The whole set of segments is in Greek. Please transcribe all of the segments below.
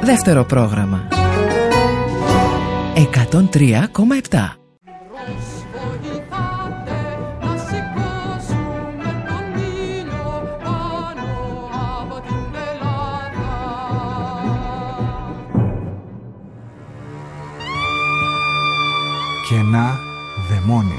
Δεύτερο πρόγραμμα 103,7. Κενά δαιμόνια.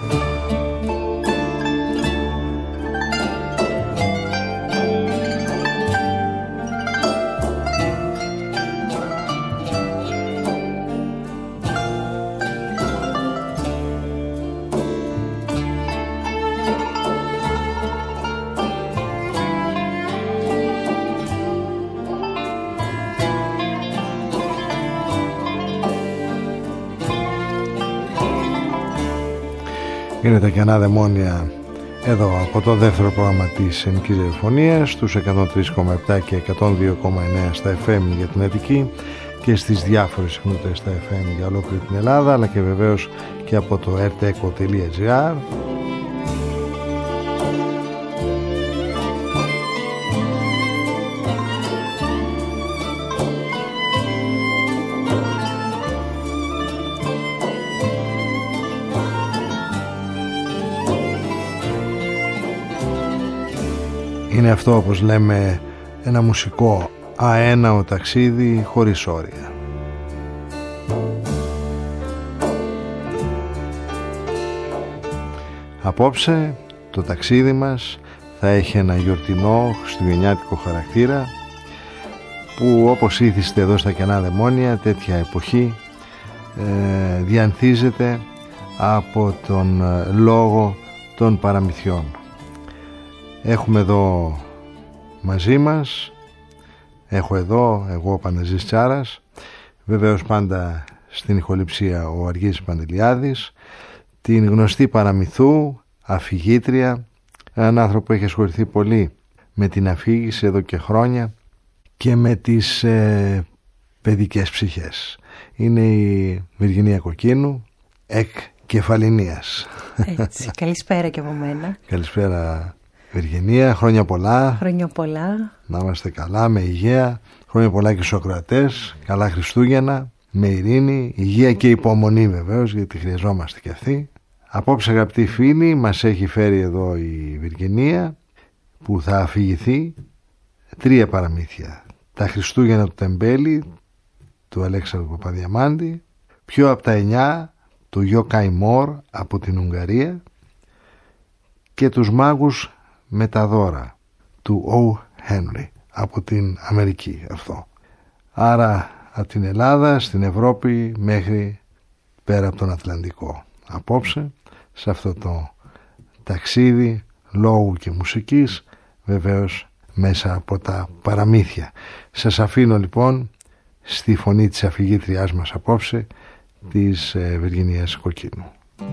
Είναι τα κενά δαιμόνια εδώ από το δεύτερο πρόγραμμα της Ελληνικής Ραδιοφωνίας στους 103,7 και 102,9 στα FM για την Αττική και στις διάφορες συχνότητες στα FM για ολόκληρη την Ελλάδα, αλλά και βεβαίως και από το rteco.gr. Είναι αυτό, όπως λέμε, ένα μουσικό αέναο ταξίδι χωρίς όρια. Απόψε το ταξίδι μας θα έχει ένα γιορτινό χριστουγεννιάτικο χαρακτήρα που, όπως ήθιστε εδώ στα κενά δαιμόνια, τέτοια εποχή διανθίζεται από τον λόγο των παραμυθιών. Έχουμε εδώ μαζί μας, έχω εδώ εγώ Παναζής Τσάρας, βεβαίως πάντα στην ηχοληψία ο Αργύρης Παντελιάδης, την γνωστή παραμυθού, αφηγήτρια, έναν άνθρωπο που έχει ασχοληθεί πολύ με την αφήγηση εδώ και χρόνια και με τις παιδικές ψυχές. Είναι η Βυργινία Κοκκίνου, εκ Κεφαληνίας. Έτσι, καλησπέρα και από μένα. Καλησπέρα Βυργινία, χρόνια πολλά. Χρόνια πολλά. Να είμαστε καλά, με υγεία. Χρόνια πολλά και στους ακροατές. Καλά Χριστούγεννα, με ειρήνη, υγεία και υπομονή βεβαίως, γιατί χρειαζόμαστε και αυτή. Απόψε, αγαπητοί φίλοι, μας έχει φέρει εδώ η Βυργινία που θα αφηγηθεί 3 παραμύθια. Τα Χριστούγεννα του Τεμπέλη, του Αλέξανδρου Παπαδιαμάντη. Πιο από τα 9, του Γιο Καϊμόρ από την Ουγγαρία. Και τους Μάγους με τα δώρα του Ο. Χένρι από την Αμερική αυτό. Άρα από την Ελλάδα στην Ευρώπη μέχρι πέρα από τον Ατλαντικό. Απόψε σε αυτό το ταξίδι λόγου και μουσικής, βεβαίως μέσα από τα παραμύθια. Σας αφήνω λοιπόν στη φωνή της αφηγήτριάς μας απόψε, της Βυργινίας Κοκκίνου.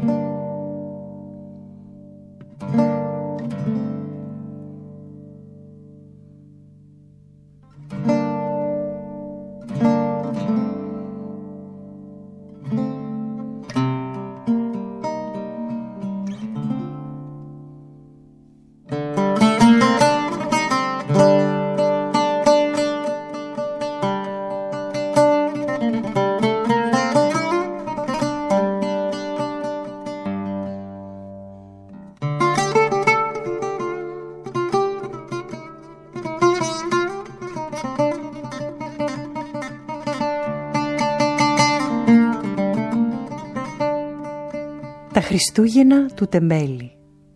Τα Χριστούγεννα του Τεμπέλη.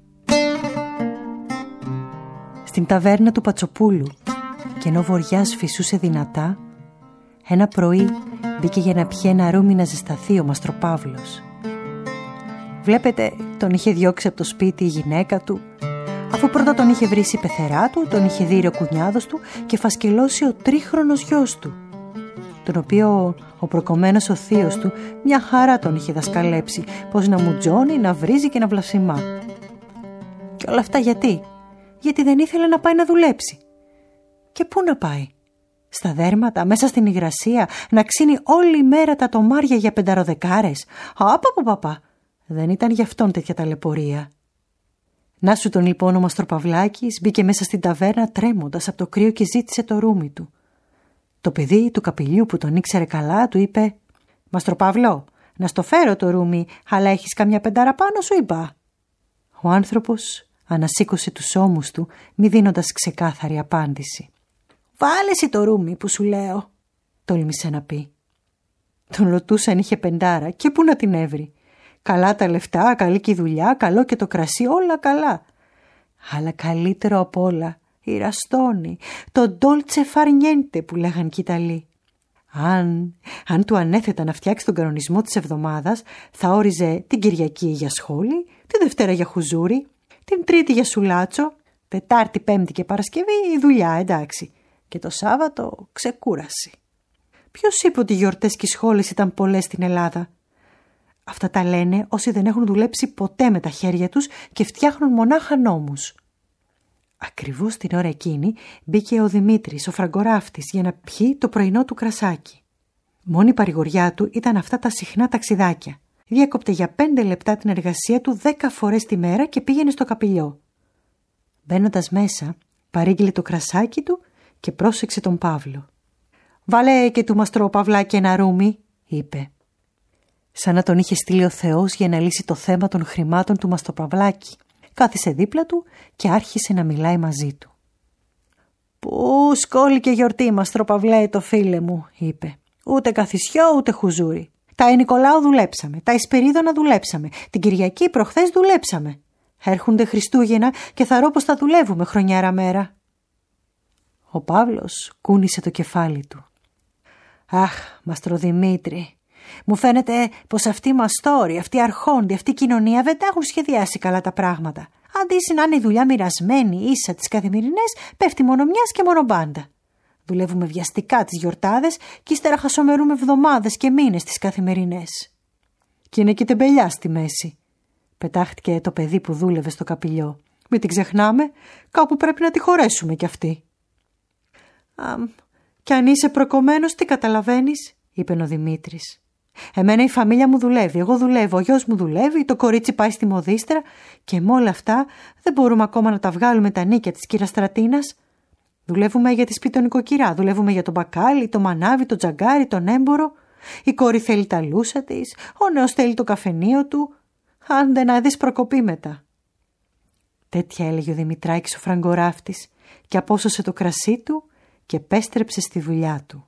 Στην ταβέρνα του Πατσοπούλου, και ενώ βοριάς φυσούσε δυνατά, ένα πρωί μπήκε για να πιει ένα ρούμι να ζεσταθεί ο Μαστροπαύλος. Βλέπετε, τον είχε διώξει από το σπίτι η γυναίκα του, αφού πρώτα τον είχε βρήσει η πεθερά του, τον είχε δει ο κουνιάδος του και φασκελώσει ο 3χρονος γιος του, τον οποίο ο προκομμένος ο θείος του μια χαρά τον είχε δασκαλέψει πως να μουτζώνει, να βρίζει και να βλαψιμά. Και όλα αυτά γιατί δεν ήθελε να πάει να δουλέψει. Και πού να πάει? Στα δέρματα, μέσα στην υγρασία, να ξύνει όλη μέρα τα τομάρια για 5 δεκάρες. Παπά, δεν ήταν γι' αυτόν τέτοια ταλαιπωρία. Να σου τον λοιπόν ο Μαστροπαυλάκης μπήκε μέσα στην ταβέρνα τρέμοντας από το κρύο και ζήτησε το ρούμι του. Το παιδί του καπηλιού που τον ήξερε καλά του είπε «Μαστροπαύλο, να στο φέρω το ρούμι, αλλά έχεις καμιά πεντάρα πάνω σου είπα». Ο άνθρωπος ανασήκωσε τους ώμους του, μη δίνοντας ξεκάθαρη απάντηση. «Βάλε εσύ το ρούμι που σου λέω», τόλμησε να πει. Τον ρωτούσαν είχε πεντάρα και πού να την έβρει. Καλά τα λεφτά, καλή και η δουλειά, καλό και το κρασί, όλα καλά. Αλλά καλύτερο απ' όλα η ραστόνη, το ντόλτσε φαρνιέντε που λέγαν κι οι Ιταλοί. Αν του ανέθεταν να φτιάξει τον κανονισμό της εβδομάδας, θα όριζε την Κυριακή για σχόλη, τη Δευτέρα για χουζούρι, την Τρίτη για σουλάτσο, Τετάρτη, Πέμπτη και Παρασκευή η δουλειά, εντάξει, και το Σάββατο ξεκούραση. Ποιος είπε ότι οι γιορτές και οι σχόλες ήταν πολλές στην Ελλάδα? Αυτά τα λένε όσοι δεν έχουν δουλέψει ποτέ με τα χέρια τους και φτιάχνουν μονάχα νόμους. Ακριβώς την ώρα εκείνη μπήκε ο Δημήτρης, ο φραγκοράφτης, για να πιει το πρωινό του κρασάκι. Μόνη παρηγοριά του ήταν αυτά τα συχνά ταξιδάκια. Διέκοπτε για 5 λεπτά την εργασία του 10 φορές τη μέρα και πήγαινε στο καπηλιό. Μπαίνοντας μέσα, παρήγγειλε το κρασάκι του και πρόσεξε τον Παύλο. «Βάλε και του μαστρό Παυλάκι ένα ρούμι», είπε. Σαν να τον είχε στείλει ο Θεός για να λύσει το θέμα των χρημάτων του Μαστροπαυλάκη. Κάθισε δίπλα του και άρχισε να μιλάει μαζί του. «Πού σκόληκε γιορτή, Μαστροπαυλέ, το φίλε μου», είπε. «Ούτε καθισιό ούτε χουζούρι. Τα Νικολάου δουλέψαμε, τα Ισπερίδωνα δουλέψαμε, την Κυριακή προχθές δουλέψαμε. Έρχονται Χριστούγεννα και θα ρω πως θα δουλεύουμε χρονιάρα μέρα». Ο Παύλος κούνησε το κεφάλι του. «Αχ, Μαστροδημήτρη, μου φαίνεται πως αυτοί οι μαστόροι, αυτοί οι αρχόντοι, αυτή η κοινωνία δεν τα έχουν σχεδιάσει καλά τα πράγματα. Αντί να είναι η δουλειά μοιρασμένη, ίσα τις καθημερινές, πέφτει μόνο μιας και μόνο μπάντα. Δουλεύουμε βιαστικά τις γιορτάδες και ύστερα χασομερούμε εβδομάδες και μήνες τις καθημερινές. Και είναι και τεμπελιά στη μέση», πετάχτηκε το παιδί που δούλευε στο καπηλιό. «Μην την ξεχνάμε, κάπου πρέπει να τη χωρέσουμε κι αυτή». «Κι αν είσαι προκομμένος, τι καταλαβαίνεις», είπε ο Δημήτρης. «Εμένα η φαμίλια μου δουλεύει, εγώ δουλεύω, ο γιος μου δουλεύει, το κορίτσι πάει στη μοδίστρα και με όλα αυτά δεν μπορούμε ακόμα να τα βγάλουμε τα νίκια της κύρας Στρατίνας. Δουλεύουμε για τη σπίτι νοικοκυρά, δουλεύουμε για τον μπακάλι, το μανάβι, το τζαγκάρι, τον έμπορο. Η κόρη θέλει τα λούσα της, ο νέος θέλει το καφενείο του. Άντε να δεις προκοπή μετά». Τέτοια έλεγε ο Δημητράκης ο φραγκοράφτης και απόσωσε το κρασί του και επέστρεψε στη δουλειά του.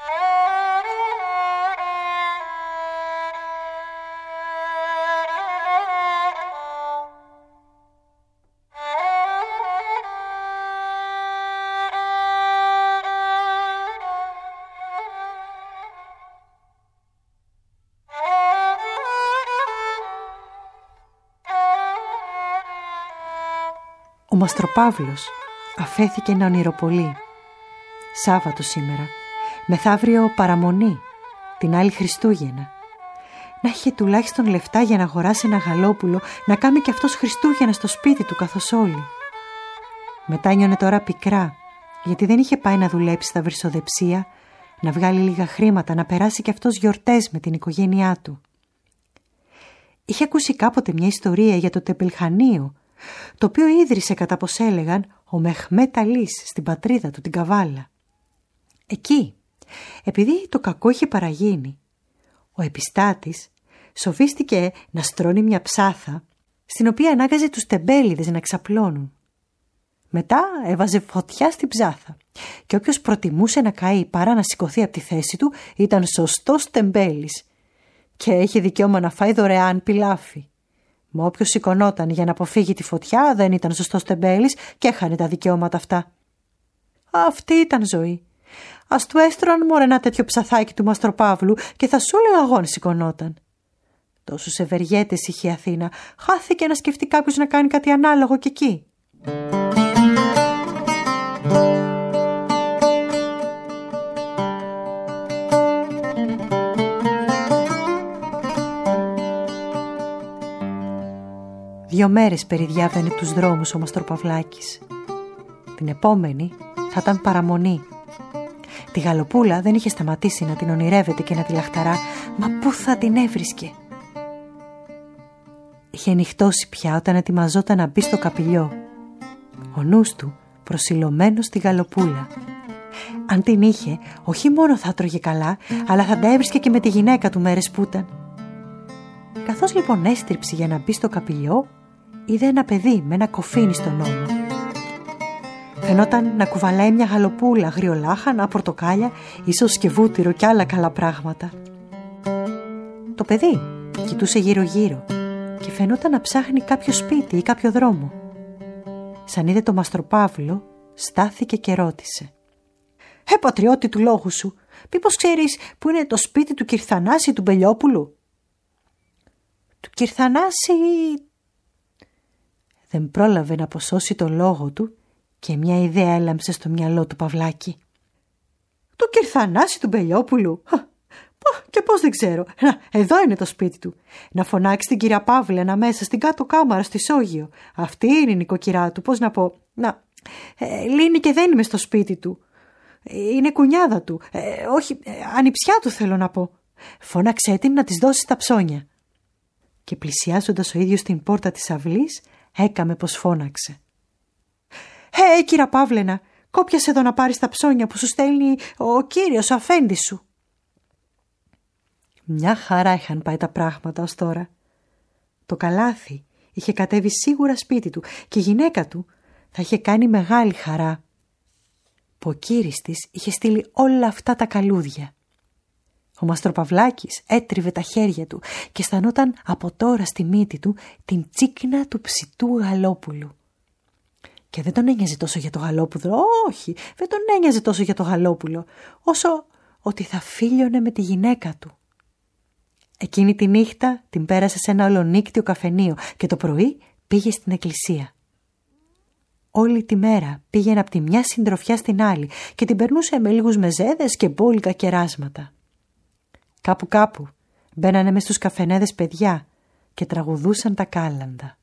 Ο Μαστροπαύλος αφέθηκε να ονειροπολεί. Σάββατο σήμερα, μεθαύριο παραμονή, την άλλη Χριστούγεννα. Να είχε τουλάχιστον λεφτά για να αγοράσει ένα γαλόπουλο, να κάνει κι αυτός Χριστούγεννα στο σπίτι του καθώς όλοι. Μετά νιώνε τώρα πικρά, γιατί δεν είχε πάει να δουλέψει στα βρυσοδεψία, να βγάλει λίγα χρήματα, να περάσει κι αυτός γιορτές με την οικογένειά του. Είχε ακούσει κάποτε μια ιστορία για το τεμπελχανείο, το οποίο ίδρυσε κατά πως έλεγαν ο Μεχμέτ Αλής στην πατρίδα του, την Καβάλα. Εκεί, επειδή το κακό είχε παραγίνει, ο επιστάτης σοβίστηκε να στρώνει μια ψάθα στην οποία ανάγκαζε τους τεμπέληδες να ξαπλώνουν. Μετά έβαζε φωτιά στην ψάθα και όποιος προτιμούσε να καεί παρά να σηκωθεί από τη θέση του ήταν σωστός τεμπέλης και είχε δικαίωμα να φάει δωρεάν πιλάφι. Μα όποιος σηκωνόταν για να αποφύγει τη φωτιά δεν ήταν σωστός τεμπέλης και έχανε τα δικαιώματα αυτά. Αυτή ήταν ζωή. Ας του έστρωναν μωρέ ένα τέτοιο ψαθάκι του Μαστροπαύλου και θα σου έλεγα εγώ αν σηκωνόταν. Τόσους ευεργέτες είχε η Αθήνα, χάθηκε να σκεφτεί κάποιος να κάνει κάτι ανάλογο κι εκεί. Δύο μέρες περιδιάβαινε τους δρόμους ο Μαστροπαυλάκης. Την επόμενη θα ήταν παραμονή. Τη γαλοπούλα δεν είχε σταματήσει να την ονειρεύεται και να τη λαχταρά, μα πού θα την έβρισκε. Είχε νυχτώσει πια όταν ετοιμαζόταν να μπει στο καπηλιό. Ο νους του προσιλωμένος στη γαλοπούλα. Αν την είχε, όχι μόνο θα τρώγε καλά, αλλά θα τα έβρισκε και με τη γυναίκα του μέρες που ήταν. Καθώς λοιπόν έστριψε για να μπει στο καπηλιό, είδε ένα παιδί με ένα κοφίνι στον ώμο. Φαινόταν να κουβαλάει μια γαλοπούλα, αγριολάχανα, πορτοκάλια, ίσως και βούτυρο και άλλα καλά πράγματα. Το παιδί κοιτούσε γύρω-γύρω και φαινόταν να ψάχνει κάποιο σπίτι ή κάποιο δρόμο. Σαν είδε το Μαστροπαύλο, στάθηκε και ρώτησε: πατριώτη του λόγου σου, μήπως ξέρεις που είναι το σπίτι του Κυρθανάση του Μπελιόπουλου? Του Κυρθανάση? Δεν πρόλαβε να αποσώσει τον λόγο του και μια ιδέα έλαμψε στο μυαλό του Παυλάκη. Του Κυρθανάση του Μπελιόπουλου? Και πώς δεν ξέρω. Εδώ είναι το σπίτι του. Να φωνάξει την κυρία Παύλαινα μέσα στην κάτω κάμαρα στη Σόγειο. Αυτή είναι η νοικοκυρά του. Πώς να πω. Λύνει και δεν είμαι στο σπίτι του. Είναι κουνιάδα του. Όχι, ανιψιά του θέλω να πω. Φώναξε την να της δώσει τα ψώνια. Και πλησιάζοντας ο ίδιος την πόρτα της αυλής, έκαμε πως φώναξε. Κυρία Παύλαινα, κόπιασε εδώ να πάρεις τα ψώνια που σου στέλνει ο κύριος, ο αφέντης σου. Μια χαρά είχαν πάει τα πράγματα ως τώρα. Το καλάθι είχε κατέβει σίγουρα σπίτι του και η γυναίκα του θα είχε κάνει μεγάλη χαρά που ο κύρις της είχε στείλει όλα αυτά τα καλούδια. Ο Μαστροπαυλάκης έτριβε τα χέρια του και αισθανόταν από τώρα στη μύτη του την τσίκνα του ψητού γαλόπουλου. Και δεν τον ένοιαζε τόσο για το γαλόπουλο, όχι, δεν τον ένοιαζε τόσο για το γαλόπουλο, όσο ότι θα φίλιωνε με τη γυναίκα του. Εκείνη τη νύχτα την πέρασε σε ένα ολονύκτιο καφενείο και το πρωί πήγε στην εκκλησία. Όλη τη μέρα πήγαινε από τη μια συντροφιά στην άλλη και την περνούσε με λίγους μεζέδες και μπόλικα κεράσματα. Κάπου μπαίνανε μες στους καφενέδες παιδιά και τραγουδούσαν τα κάλαντα.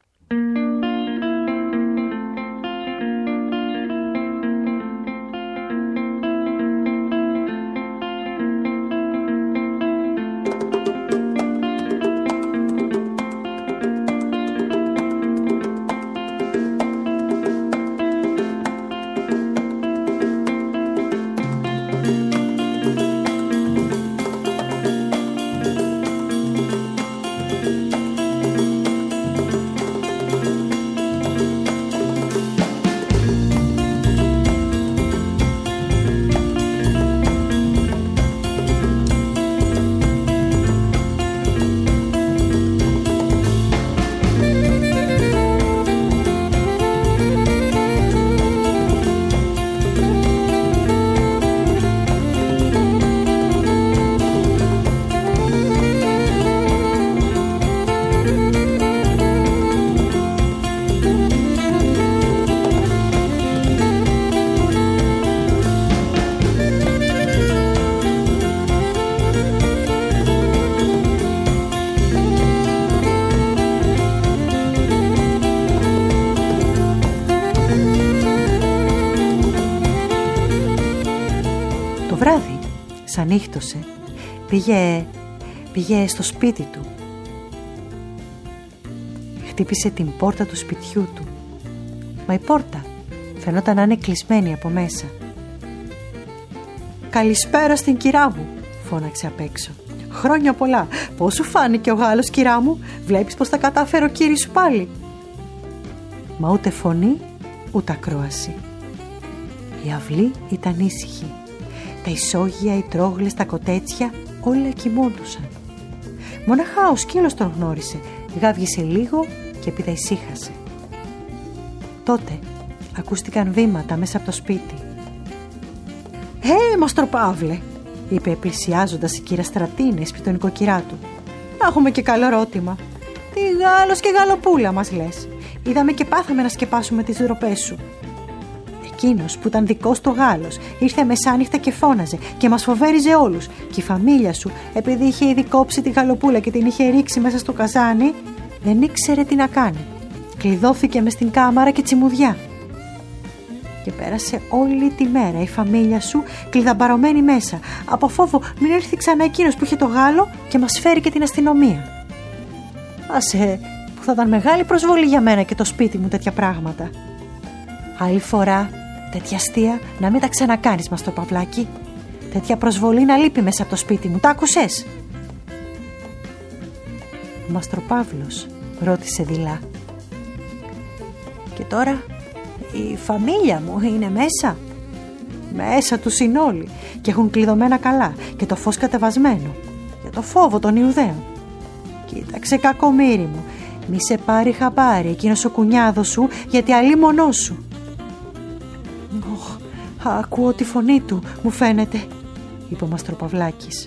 βράδυ, σαν νύχτωσε, πήγε στο σπίτι του. Χτύπησε την πόρτα του σπιτιού του, μα η πόρτα φαινόταν να είναι κλεισμένη από μέσα. «Καλησπέρα στην κυρά μου», φώναξε απ' έξω. «Χρόνια πολλά. Πώς σου φάνηκε ο Γάλλος, κυρά μου? Βλέπεις πως τα κατάφερε ο κύρις σου πάλι?» Μα ούτε φωνή, ούτε ακρόαση. Η αυλή ήταν ήσυχη. Τα ισόγεια, οι τρόγλες, τα κοτέτσια όλα κοιμόντουσαν. Μοναχά ο σκύλος τον γνώρισε, γάβγισε λίγο και έπειτα ησύχασε. Τότε ακούστηκαν βήματα μέσα από το σπίτι. Μαστροπαύλε», είπε πλησιάζοντας η κυρία Στρατίνη σπίτι τον νοικοκυρά του. «Να έχουμε και καλό ρώτημα. Τι Γάλλος και Γαλλοπούλα μας λες? Είδαμε και πάθαμε να σκεπάσουμε τις ντροπές σου». Εκείνος που ήταν δικός του Γάλλος ήρθε μεσάνυχτα και φώναζε και μας φοβέριζε όλους. Και η φαμίλια σου, επειδή είχε ήδη κόψει τη Γαλλοπούλα και την είχε ρίξει μέσα στο καζάνι, δεν ήξερε τι να κάνει. Κλειδώθηκε μες στην κάμαρα και τσιμουδιά. Και πέρασε όλη τη μέρα η φαμίλια σου κλειδαμπαρωμένη μέσα, από φόβο μην έρθει ξανά εκείνος που είχε το Γάλλο και μας φέρει και την αστυνομία. Άσε, που θα ήταν μεγάλη προσβολή για μένα και το σπίτι μου τέτοια πράγματα. Άλλη φορά Τέτοια αστεία να μην τα ξανακάνεις, Μαστροπαυλάκη. Τέτοια προσβολή να λείπει μέσα από το σπίτι μου. Τα άκουσες? Ο Μαστροπαύλος ρώτησε δειλά. Και τώρα η φαμίλια μου είναι μέσα? Μέσα τους είναι όλοι και έχουν κλειδωμένα καλά και το φως κατεβασμένο για το φόβο των Ιουδαίων. Κοίταξε, κακομοίρη μου, μη σε πάρει χαμπάρι εκείνος ο κουνιάδος σου, γιατί αλίμονός σου. Ακούω τη φωνή του, μου φαίνεται, είπε ο Μαστροπαυλάκης.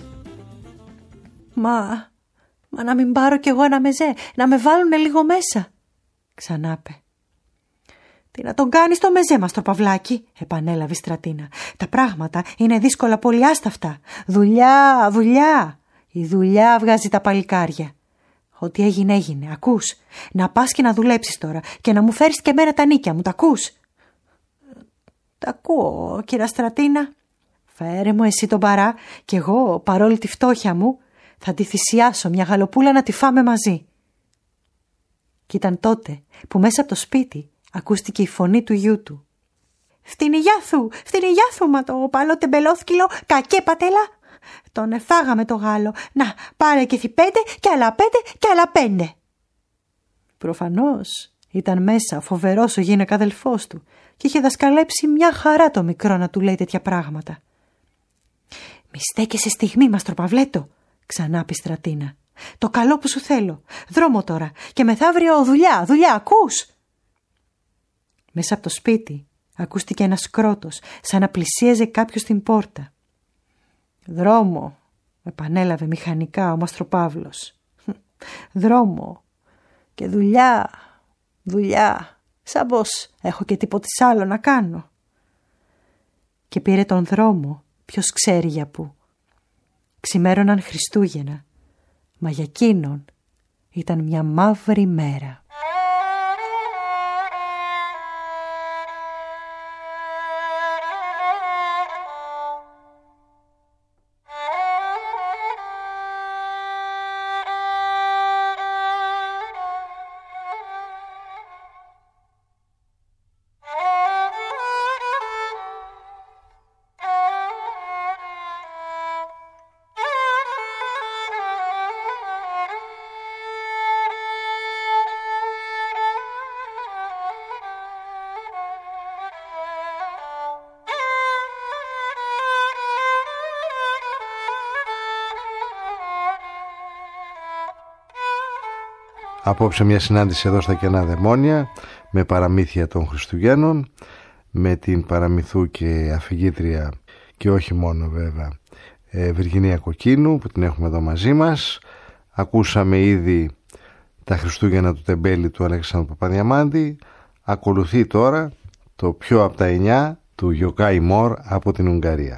Μα να μην πάρω κι εγώ ένα μεζέ, να με βάλουνε λίγο μέσα, ξανάπε. Τι να τον κάνεις το μεζέ, Μαστροπαυλάκη, επανέλαβε η Στρατίνα. Τα πράγματα είναι δύσκολα πολύ άσταυτα. Δουλειά, δουλειά. Η δουλειά βγάζει τα παλικάρια. Ό,τι έγινε έγινε, ακούς? Να πας και να δουλέψεις τώρα και να μου φέρεις και εμένα τα νίκια μου, τα ακούς? Τα ακούω, κυρία Στρατίνα. Φέρε μου εσύ τον παρά και εγώ, παρόλη τη φτώχεια μου, θα τη θυσιάσω μια γαλοπούλα να τη φάμε μαζί. Κι ήταν τότε που μέσα από το σπίτι ακούστηκε η φωνή του γιού του. Φτηνιγιάθου, μα το παλό τεμπελόθκυλο, κακέ πατέλα. Τον εφάγαμε το Γάλλο. Να, πάρε και 5 και άλλα 5 και άλλα 5. Προφανώς ήταν μέσα φοβερός ο γυναίκα αδελφός του και είχε δασκαλέψει μια χαρά το μικρό να του λέει τέτοια πράγματα. Μη στέκεσαι στιγμή, Μαστροπαυλέτο, ξανά πει η Στρατίνα. Το καλό που σου θέλω. Δρόμο τώρα και μεθαύριο δουλειά, ακούς? Μέσα από το σπίτι ακούστηκε ένας κρότος, σαν να πλησίαζε κάποιος στην πόρτα. Δρόμο, επανέλαβε μηχανικά ο Μαστροπαύλος. Δρόμο και δουλειά, σαν πως έχω και τίποτε άλλο να κάνω. Και πήρε τον δρόμο, ποιος ξέρει για πού. Ξημέρωναν Χριστούγεννα, μα για εκείνον ήταν μια μαύρη μέρα. Απόψε μια συνάντηση εδώ στα Κενά Δαιμόνια με παραμύθια των Χριστουγέννων, με την παραμυθού και αφηγήτρια και όχι μόνο βέβαια Βυργινία Κοκκίνου που την έχουμε εδώ μαζί μας. Ακούσαμε ήδη τα Χριστούγεννα του Τεμπέλη του Αλέξανδρου Παπαδιαμάντη. Ακολουθεί τώρα το πιο από τα 9 του Γιοκάι Μόρ από την Ουγγαρία.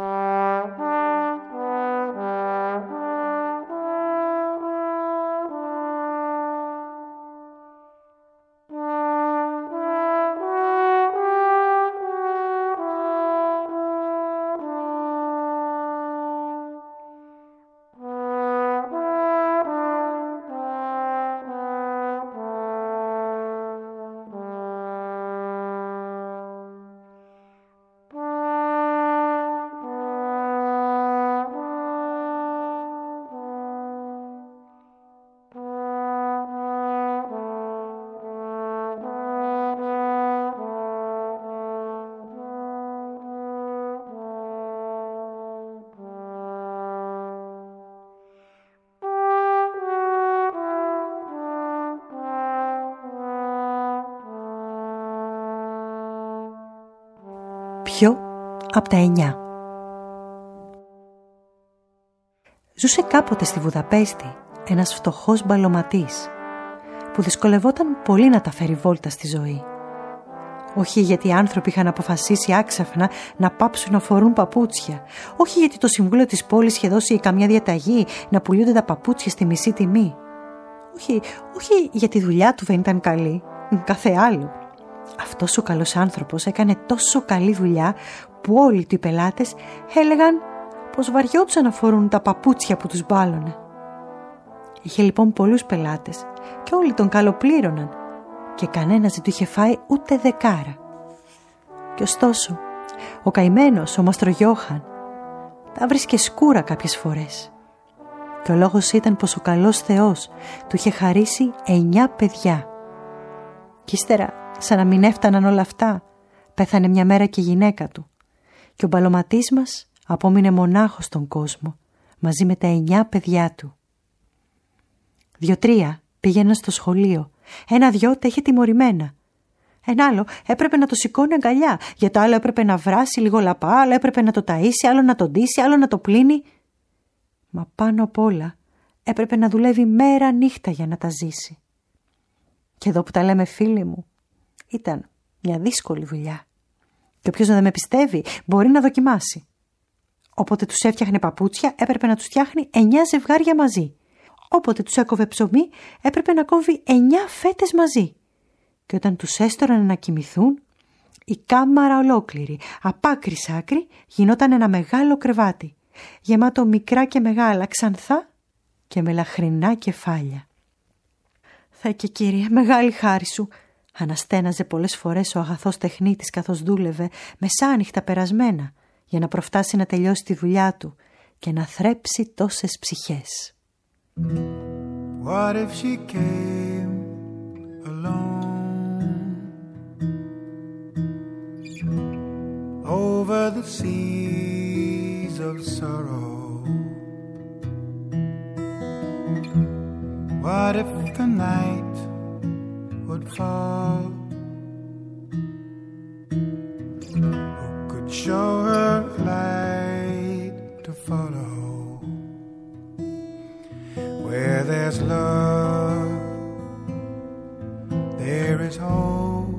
Πιο από τα 9. Ζούσε κάποτε στη Βουδαπέστη ένας φτωχός μπαλωματής που δυσκολευόταν πολύ να τα φέρει βόλτα στη ζωή. Όχι γιατί οι άνθρωποι είχαν αποφασίσει άξαφνα να πάψουν να φορούν παπούτσια, όχι γιατί το Συμβούλιο της πόλης είχε δώσει καμιά διαταγή να πουλούνται τα παπούτσια στη μισή τιμή, όχι γιατί η δουλειά του δεν ήταν καλή, κάθε άλλο. Αυτός ο καλός άνθρωπος έκανε τόσο καλή δουλειά που όλοι οι πελάτες έλεγαν πως βαριόντουσαν να φορούν τα παπούτσια που τους μπάλωνε. Είχε λοιπόν πολλούς πελάτες και όλοι τον καλοπλήρωναν και κανένας δεν του είχε φάει ούτε δεκάρα. Κι ωστόσο, ο καημένος, ο Μαστρογιώχαν, τα βρίσκε σκούρα κάποιες φορές. Και ο λόγος ήταν πως ο καλός Θεός του είχε χαρίσει 9 παιδιά. Κι ύστερα, σαν να μην έφταναν όλα αυτά, πέθανε μια μέρα και η γυναίκα του. Και ο μπαλωματής μας απόμεινε μονάχος στον κόσμο, μαζί με τα 9 παιδιά του. 2-3 πήγαιναν στο σχολείο, 1-2 τα είχε τιμωρημένα. Ένα άλλο έπρεπε να το σηκώνει αγκαλιά, για το άλλο έπρεπε να βράσει λίγο λαπά, άλλο έπρεπε να το ταΐσει, άλλο να το ντύσει, άλλο να το πλύνει. Μα πάνω απ' όλα έπρεπε να δουλεύει μέρα νύχτα για να τα ζήσει. Και εδώ που τα λέμε, φίλοι μου, ήταν μια δύσκολη δουλειά. Και όποιος δεν με πιστεύει μπορεί να δοκιμάσει. Όποτε τους έφτιαχνε παπούτσια έπρεπε να τους φτιάχνει 9 ζευγάρια μαζί. Όποτε τους έκοβε ψωμί έπρεπε να κόβει 9 φέτες μαζί. Και όταν τους έστωραν να κοιμηθούν, η κάμαρα ολόκληρη, απ' άκρη σ' άκρη, γινόταν ένα μεγάλο κρεβάτι, γεμάτο μικρά και μεγάλα ξανθά και μελαχρινά κεφάλια. «Θεέ και Κύριε, μεγάλη χάρη σου», αναστέναζε πολλές φορές ο αγαθός τεχνίτης καθώς δούλευε μεσάνυχτα περασμένα για να προφτάσει να τελειώσει τη δουλειά του και να θρέψει τόσες ψυχές. What if she came alone over the seas of sorrow? What if the night would fall? Who could show her light to follow? Where there's love, there is hope.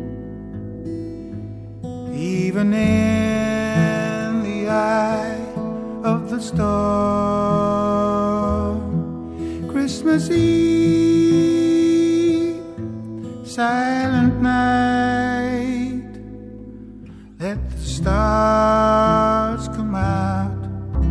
Even in the eye of the storm. Christmas Eve, silent night, let the stars come out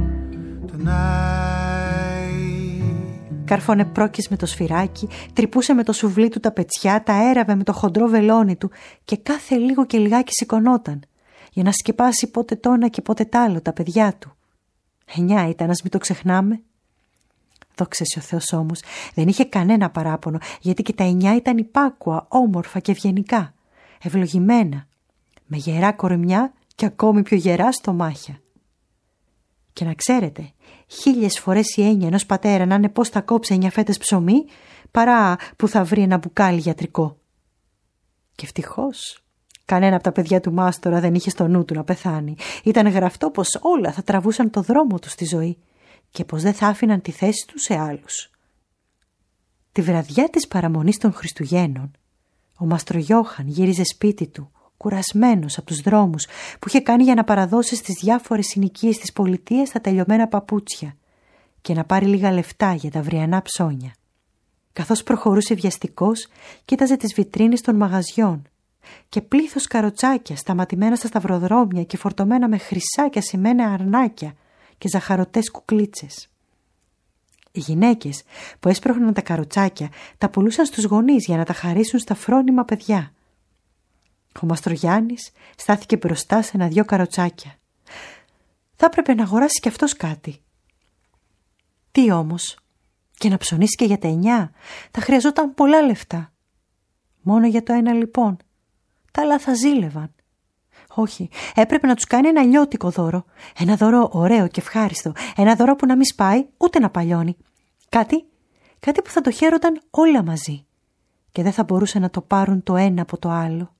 tonight. Κάρφωνε πρόκεις με το σφυράκι, τρυπούσε με το σουβλί του τα πετσιά, τα έραβε με το χοντρό βελόνι του και κάθε λίγο και λιγάκι σηκωνόταν για να σκεπάσει πότε το ένα και πότε τ' άλλο τα παιδιά του. 9 ήταν, ας μην το ξεχνάμε. Δόξα ο Θεός όμως, δεν είχε κανένα παράπονο, γιατί και τα 9 ήταν υπάκουα, όμορφα και ευγενικά, ευλογημένα, με γερά κορμιά και ακόμη πιο γερά στομάχια. Και να ξέρετε, 1000 φορές η έννοια ενός πατέρα να είναι πώς θα κόψει 9 φέτες ψωμί, παρά που θα βρει ένα μπουκάλι γιατρικό. Και ευτυχώς, κανένα από τα παιδιά του Μάστορα δεν είχε στο νου του να πεθάνει. Ήταν γραφτό πως όλα θα τραβούσαν το δρόμο του στη ζωή και πως δεν θα άφηναν τη θέση του σε άλλους. Τη βραδιά της παραμονής των Χριστουγέννων, ο Μαστρογιώχαν γύριζε σπίτι του, κουρασμένος από τους δρόμους που είχε κάνει για να παραδώσει στις διάφορες συνοικίες της πολιτείας τα τελειωμένα παπούτσια και να πάρει λίγα λεφτά για τα αυριανά ψώνια. Καθώς προχωρούσε βιαστικός, κοίταζε τις βιτρίνες των μαγαζιών και πλήθος καροτσάκια σταματημένα στα σταυροδρόμια και φορτωμένα με χρυσά και ασημένα αρνάκια και ζαχαρωτές κουκλίτσες. Οι γυναίκες που έσπρωχναν τα καροτσάκια τα πουλούσαν στους γονείς για να τα χαρίσουν στα φρόνιμα παιδιά. Ο Μαστρογιάννης στάθηκε μπροστά σε 1-2 καροτσάκια. Θα έπρεπε να αγοράσει κι αυτός κάτι. Τι όμως, και να ψωνίσει και για τα 9, θα χρειαζόταν πολλά λεφτά. Μόνο για το 1 λοιπόν, τα άλλα θα ζήλευαν. Όχι, έπρεπε να τους κάνει ένα λιώτικο δώρο. Ένα δώρο ωραίο και ευχάριστο. Ένα δώρο που να μην σπάει ούτε να παλιώνει. Κάτι που θα το χαίρονταν όλα μαζί και δεν θα μπορούσε να το πάρουν το ένα από το άλλο.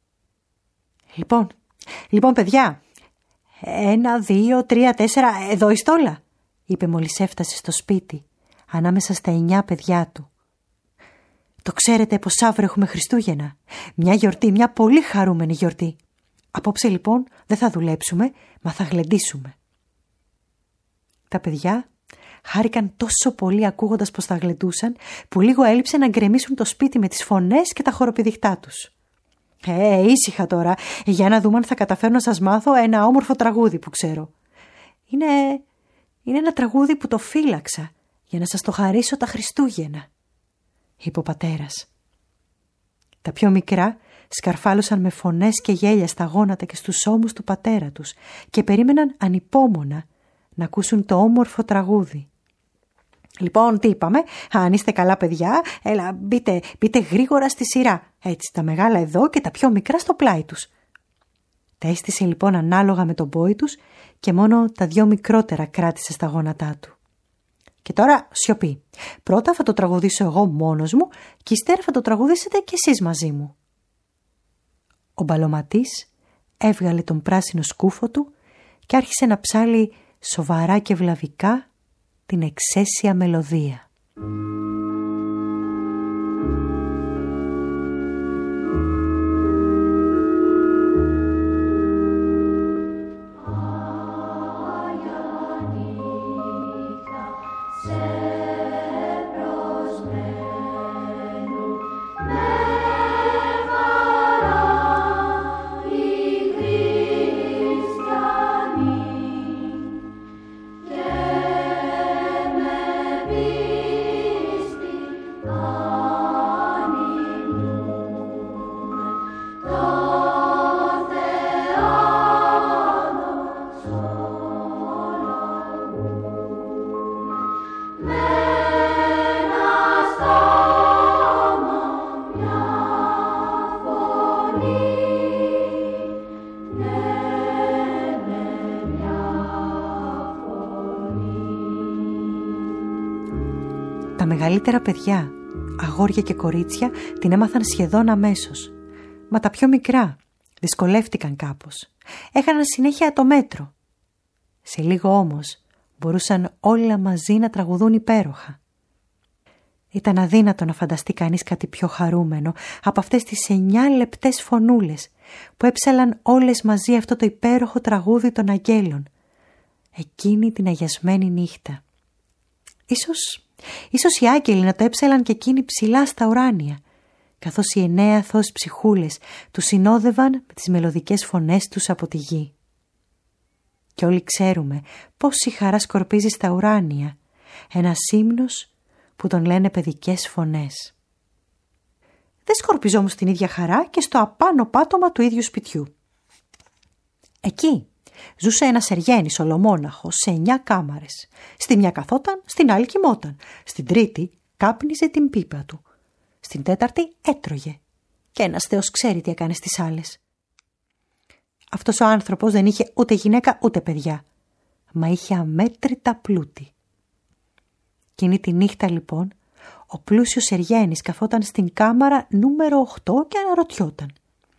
Λοιπόν παιδιά, 1, 2, 3, 4, εδώ η στόλα, είπε μόλις έφτασε στο σπίτι, ανάμεσα στα 9 παιδιά του. Το ξέρετε πως αύριο έχουμε Χριστούγεννα. Μια γιορτή, μια πολύ χαρούμενη γιορτή. Απόψε λοιπόν δεν θα δουλέψουμε, μα θα γλεντήσουμε. Τα παιδιά χάρηκαν τόσο πολύ ακούγοντας πως θα γλεντούσαν, που λίγο έλειψε να γκρεμίσουν το σπίτι με τις φωνές και τα χοροπηδιχτά τους. Ήσυχα τώρα, για να δούμε αν θα καταφέρω να σας μάθω ένα όμορφο τραγούδι που ξέρω. Είναι ένα τραγούδι που το φύλαξα για να σας το χαρίσω τα Χριστούγεννα, είπε ο πατέρας. Τα πιο μικρά σκαρφάλωσαν με φωνές και γέλια στα γόνατα και στους ώμους του πατέρα τους και περίμεναν ανυπόμονα να ακούσουν το όμορφο τραγούδι. «Λοιπόν, τι είπαμε, αν είστε καλά παιδιά, έλα μπείτε γρήγορα στη σειρά, έτσι τα μεγάλα εδώ και τα πιο μικρά στο πλάι τους». Τα έστησε λοιπόν ανάλογα με τον πόη τους και μόνο τα 2 μικρότερα κράτησε στα γόνατά του. «Και τώρα σιωπή. Πρώτα θα το τραγουδήσω εγώ μόνος μου και ύστερα θα το τραγουδήσετε κι εσείς μαζί μου». Ο Μπαλωματής έβγαλε τον πράσινο σκούφο του και άρχισε να ψάλει σοβαρά και βλαβικά την εξαίσια μελωδία. Τα μεγαλύτερα παιδιά, αγόρια και κορίτσια, την έμαθαν σχεδόν αμέσως. Μα τα πιο μικρά δυσκολεύτηκαν κάπως. Έχαναν συνέχεια το μέτρο. Σε λίγο όμως μπορούσαν όλα μαζί να τραγουδούν υπέροχα. Ήταν αδύνατο να φανταστεί κανείς κάτι πιο χαρούμενο από αυτές τις 9 λεπτές φωνούλες που έψαλαν όλες μαζί αυτό το υπέροχο τραγούδι των αγγέλων εκείνη την αγιασμένη νύχτα. Ίσως οι άγγελοι να το έψαλαν και εκείνοι ψηλά στα ουράνια, καθώς οι 9 αθώες ψυχούλες τους συνόδευαν με τις μελωδικές φωνές τους από τη γη. Και όλοι ξέρουμε πόση χαρά σκορπίζει στα ουράνια ένας ύμνος που τον λένε παιδικές φωνές. Δεν σκορπίζει όμως την ίδια χαρά και στο απάνω πάτωμα του ίδιου σπιτιού. Εκεί ζούσε ένας Εργένης ολομόναχος σε 9 κάμαρες. Στη μια καθόταν, στην άλλη κοιμόταν. Στην τρίτη κάπνιζε την πίπα του. Στην τέταρτη έτρωγε. Και ένας Θεός ξέρει τι έκανε στις άλλες. Αυτός ο άνθρωπος δεν είχε ούτε γυναίκα ούτε παιδιά. Μα είχε αμέτρητα πλούτη. Εκείνη τη νύχτα λοιπόν ο πλούσιος Εργένης καθόταν στην κάμαρα νούμερο 8 και αναρωτιόταν.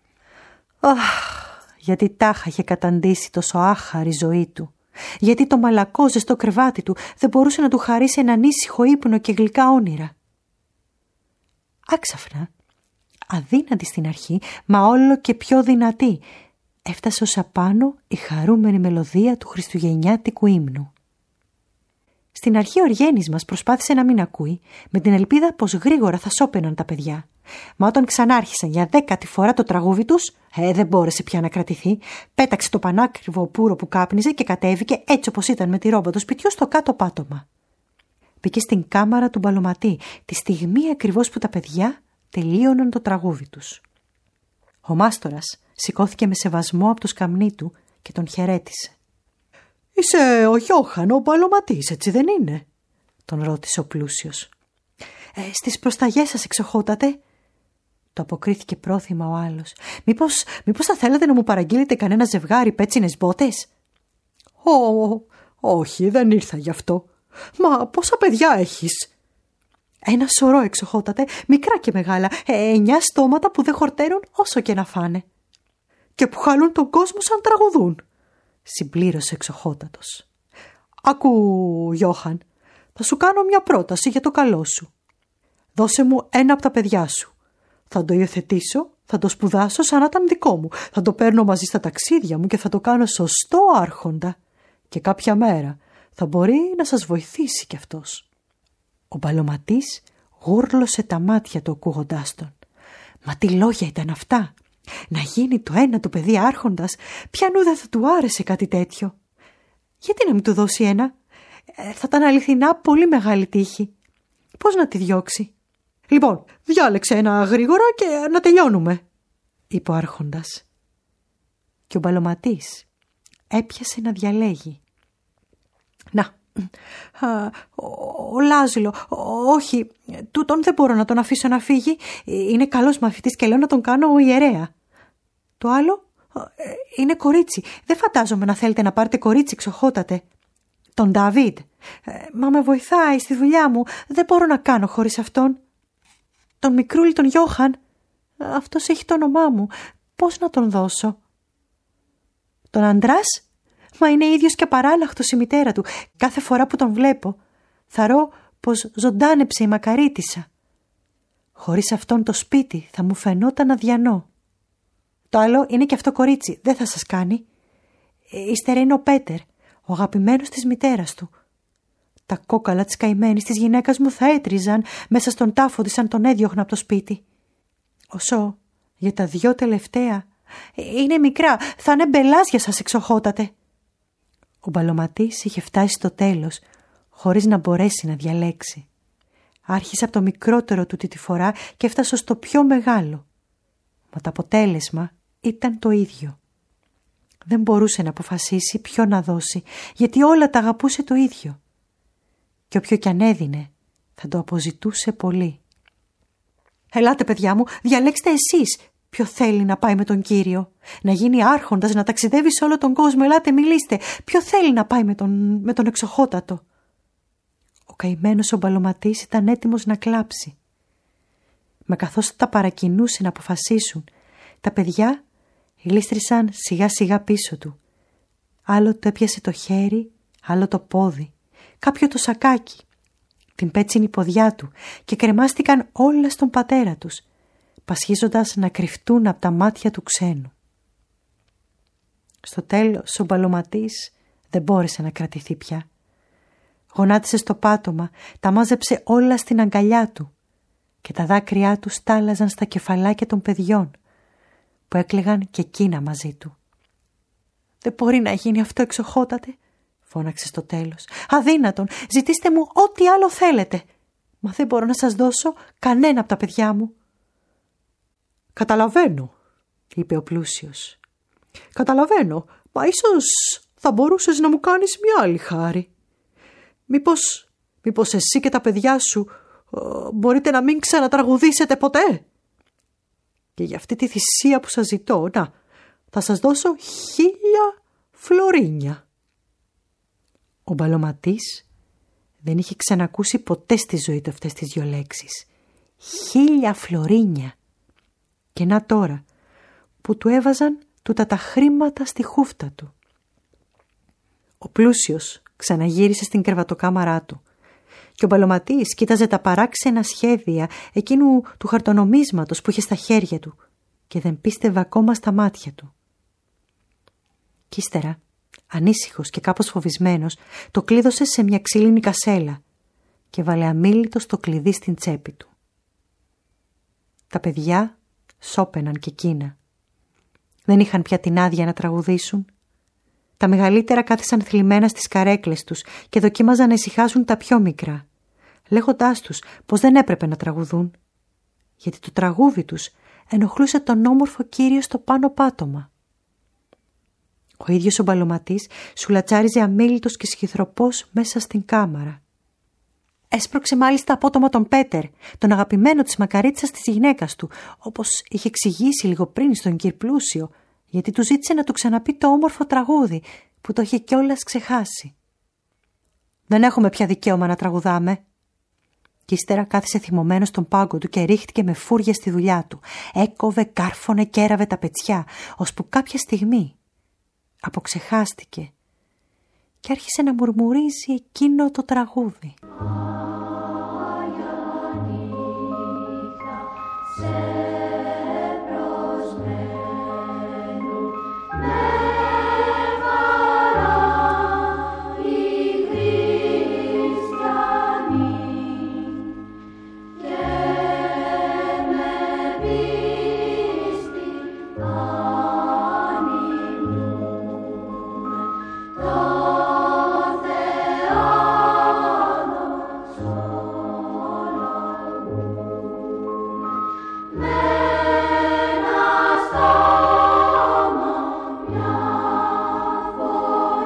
Γιατί τάχα είχε καταντήσει τόσο άχαρη η ζωή του. Γιατί το μαλακό ζεστό κρεβάτι του δεν μπορούσε να του χαρίσει έναν ήσυχο ύπνο και γλυκά όνειρα. Άξαφνα, αδύνατη στην αρχή, μα όλο και πιο δυνατή, έφτασε ως απάνω η χαρούμενη μελωδία του χριστουγεννιάτικου ύμνου. Στην αρχή ο Εργένης μας προσπάθησε να μην ακούει, με την ελπίδα πως γρήγορα θα σώπαιναν τα παιδιά. Μα όταν ξανάρχισαν για 10η φορά το τραγούδι τους, δεν μπόρεσε πια να κρατηθεί. Πέταξε το πανάκριβο πουρο που κάπνιζε και κατέβηκε έτσι όπως ήταν με τη ρόμπα του σπιτιού στο κάτω πάτωμα. Μπήκε στην κάμαρα του Μπαλωματή, τη στιγμή ακριβώς που τα παιδιά τελείωναν το τραγούδι τους. Ο μάστορας σηκώθηκε με σεβασμό από το σκαμνί του και τον χαιρέτησε. «Είσαι ο Γιώχαν, ο Μπαλωματής, έτσι δεν είναι?» τον ρώτησε ο πλούσιος. «Στις προσταγές σας, εξοχότατε», το αποκρίθηκε πρόθυμα ο άλλος. Μήπως θα θέλατε να μου παραγγείλετε κανένα ζευγάρι πέτσινες μπότες?» Όχι, δεν ήρθα γι' αυτό. Μα πόσα παιδιά έχεις?» «Ένα σωρό, εξοχότατε, μικρά και μεγάλα, 9 στόματα που δεν χορταίνουν όσο και να φάνε». «Και που χαλούν τον κόσμο σαν τραγουδούν», συμπλήρωσε εξοχότατος. «Άκου, Γιώχαν, θα σου κάνω μια πρόταση για το καλό σου. Δώσε μου ένα από τα παιδιά σου. Θα το υιοθετήσω, θα το σπουδάσω σαν να ήταν δικό μου. Θα το παίρνω μαζί στα ταξίδια μου και θα το κάνω σωστό άρχοντα. Και κάποια μέρα θα μπορεί να σας βοηθήσει κι αυτός». Ο Μπαλωματής γούρλωσε τα μάτια του ακούγοντάς τον. Μα τι λόγια ήταν αυτά! Να γίνει το ένα του παιδί άρχοντας, ποιανού δεν θα του άρεσε κάτι τέτοιο. Γιατί να μην του δώσει ένα? Θα ήταν αληθινά πολύ μεγάλη τύχη. Πώς να τη διώξει? Λοιπόν, διάλεξε ένα γρήγορα και να τελειώνουμε. είπε ο άρχοντας. Και ο Μπαλωματής έπιασε να διαλέγει. «Να, ο Λάζλο, όχι, τούτον δεν μπορώ να τον αφήσω να φύγει. Είναι καλός μαθητής και λέω να τον κάνω ιερέα. Το άλλο είναι κορίτσι. Δεν φαντάζομαι να θέλετε να πάρετε κορίτσι, εξοχότατε. Τον Ντάβιντ. Μα με βοηθάει στη δουλειά μου. Δεν μπορώ να κάνω χωρίς αυτόν. Τον μικρούλι τον Γιώχαν. Αυτός έχει το όνομά μου. Πώς να τον δώσω? Τον Αντράς? Μα είναι ίδιος και απαράλλαχτος η μητέρα του. Κάθε φορά που τον βλέπω θαρώ πως ζωντάνεψε η μακαρίτισσα. Χωρίς αυτόν το σπίτι θα μου φαινόταν αδιανό. Το άλλο είναι και αυτό κορίτσι. Δεν θα σας κάνει. Ύστερα είναι ο Πέτερ, ο αγαπημένος της μητέρας του. Τα κόκαλα της καημένης της γυναίκας μου θα έτριζαν μέσα στον τάφο της αν τον έδιωχνα από το σπίτι. Όσο για τα 2 τελευταία, είναι μικρά, θα είναι μπελάς για σας, εξοχότατε. Ο Μπαλωματής είχε φτάσει στο τέλος, χωρίς να μπορέσει να διαλέξει. Άρχισε από το μικρότερο του τη φορά και έφτασε στο πιο μεγάλο. Μα το αποτέλεσμα ήταν το ίδιο. Δεν μπορούσε να αποφασίσει ποιο να δώσει, γιατί όλα τα αγαπούσε το ίδιο. Και όποιο κι αν έδινε, θα το αποζητούσε πολύ. «Ελάτε, παιδιά μου, διαλέξτε εσείς ποιο θέλει να πάει με τον Κύριο. Να γίνει άρχοντας, να ταξιδεύει σε όλο τον κόσμο. Ελάτε, μιλήστε. Ποιο θέλει να πάει με τον εξοχότατο?» Ο καημένος ο Μπαλωματής ήταν έτοιμος να κλάψει. Μα καθώς τα παρακινούσε να αποφασίσουν, τα παιδιά γλίστρησαν σιγά σιγά πίσω του. Άλλο το έπιασε το χέρι, άλλο το πόδι, κάποιο το σακάκι, την πέτσινη ποδιά του και κρεμάστηκαν όλα στον πατέρα τους, πασχίζοντας να κρυφτούν από τα μάτια του ξένου. Στο τέλος ο Μπαλωματής δεν μπόρεσε να κρατηθεί πια. Γονάτισε στο πάτωμα, τα μάζεψε όλα στην αγκαλιά του και τα δάκρυά του στάλαζαν στα κεφαλάκια των παιδιών που έκλαιγαν και εκείνα μαζί του. «Δεν μπορεί να γίνει αυτό, εξοχότατε», φώναξε στο τέλος. «Αδύνατον, ζητήστε μου ό,τι άλλο θέλετε. Μα δεν μπορώ να σας δώσω κανένα από τα παιδιά μου». «Καταλαβαίνω», είπε ο πλούσιος. «Καταλαβαίνω, μα ίσως θα μπορούσες να μου κάνεις μια άλλη χάρη. Μήπως εσύ και τα παιδιά σου μπορείτε να μην ξανατραγουδήσετε ποτέ? Και για αυτή τη θυσία που σας ζητώ, να, θα σας δώσω 1000 φλωρίνια». Ο Μπαλωματής δεν είχε ξανακούσει ποτέ στη ζωή του αυτές τις 2 λέξεις. 1000 φλωρίνια. Και να τώρα που του έβαζαν τούτα τα χρήματα στη χούφτα του. Ο πλούσιος ξαναγύρισε στην κρεβατοκάμαρά του και ο Μπαλωματής κοίταζε τα παράξενα σχέδια εκείνου του χαρτονομίσματος που είχε στα χέρια του και δεν πίστευε ακόμα στα μάτια του. Κι ύστερα, ανήσυχος και κάπως φοβισμένος, το κλείδωσε σε μια ξύλινη κασέλα και βάλε αμίλητος το κλειδί στην τσέπη του. Τα παιδιά σώπαιναν και εκείνα. Δεν είχαν πια την άδεια να τραγουδήσουν. Τα μεγαλύτερα κάθισαν θλιμμένα στις καρέκλες τους και δοκίμαζαν να ησυχάσουν τα πιο μικρά, λέγοντάς τους πως δεν έπρεπε να τραγουδούν, γιατί το τραγούδι τους ενοχλούσε τον όμορφο κύριο στο πάνω πάτωμα. Ο ίδιος ο Μπαλωματής σουλατσάριζε αμίλητος και σχιθροπός μέσα στην κάμαρα. Έσπρωξε μάλιστα απότομα τον Πέτερ, τον αγαπημένο της μακαρίτσας της γυναίκας του, όπως είχε εξηγήσει λίγο πριν στον κυρ Πλούσιο, γιατί του ζήτησε να του ξαναπεί το όμορφο τραγούδι που το είχε κιόλας ξεχάσει. «Δεν έχουμε πια δικαίωμα να τραγουδάμε». Κι ύστερα κάθισε θυμωμένος στον πάγκο του και ρίχτηκε με φούρια στη δουλειά του. Έκοβε, κάρφωνε και έραβε τα πετσιά, ώσπου κάποια στιγμή αποξεχάστηκε και άρχισε να μουρμουρίζει εκείνο το τραγούδι.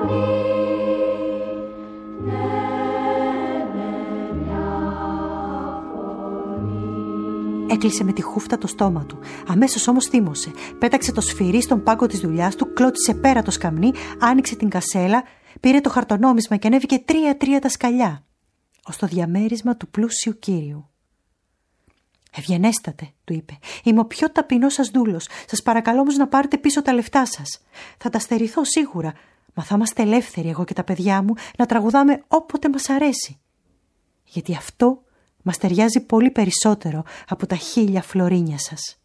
Έκλεισε με τη χούφτα το στόμα του. Αμέσως όμως θύμωσε. Πέταξε το σφυρί στον πάγκο της δουλειάς του, κλώτισε πέρα το σκαμνί, άνοιξε την κασέλα, πήρε το χαρτονόμισμα και ανέβηκε 3-3 τα σκαλιά, ως το διαμέρισμα του πλούσιου κύριου. «Ευγενέστατε», του είπε, «είμαι ο πιο ταπεινός σας δούλος. Σας παρακαλώ όμως να πάρετε πίσω τα λεφτά σας. Θα τα στερηθώ σίγουρα, μα θα είμαστε ελεύθεροι εγώ και τα παιδιά μου να τραγουδάμε όποτε μας αρέσει. Γιατί αυτό μας ταιριάζει πολύ περισσότερο από τα 1000 φλωρίνια σας».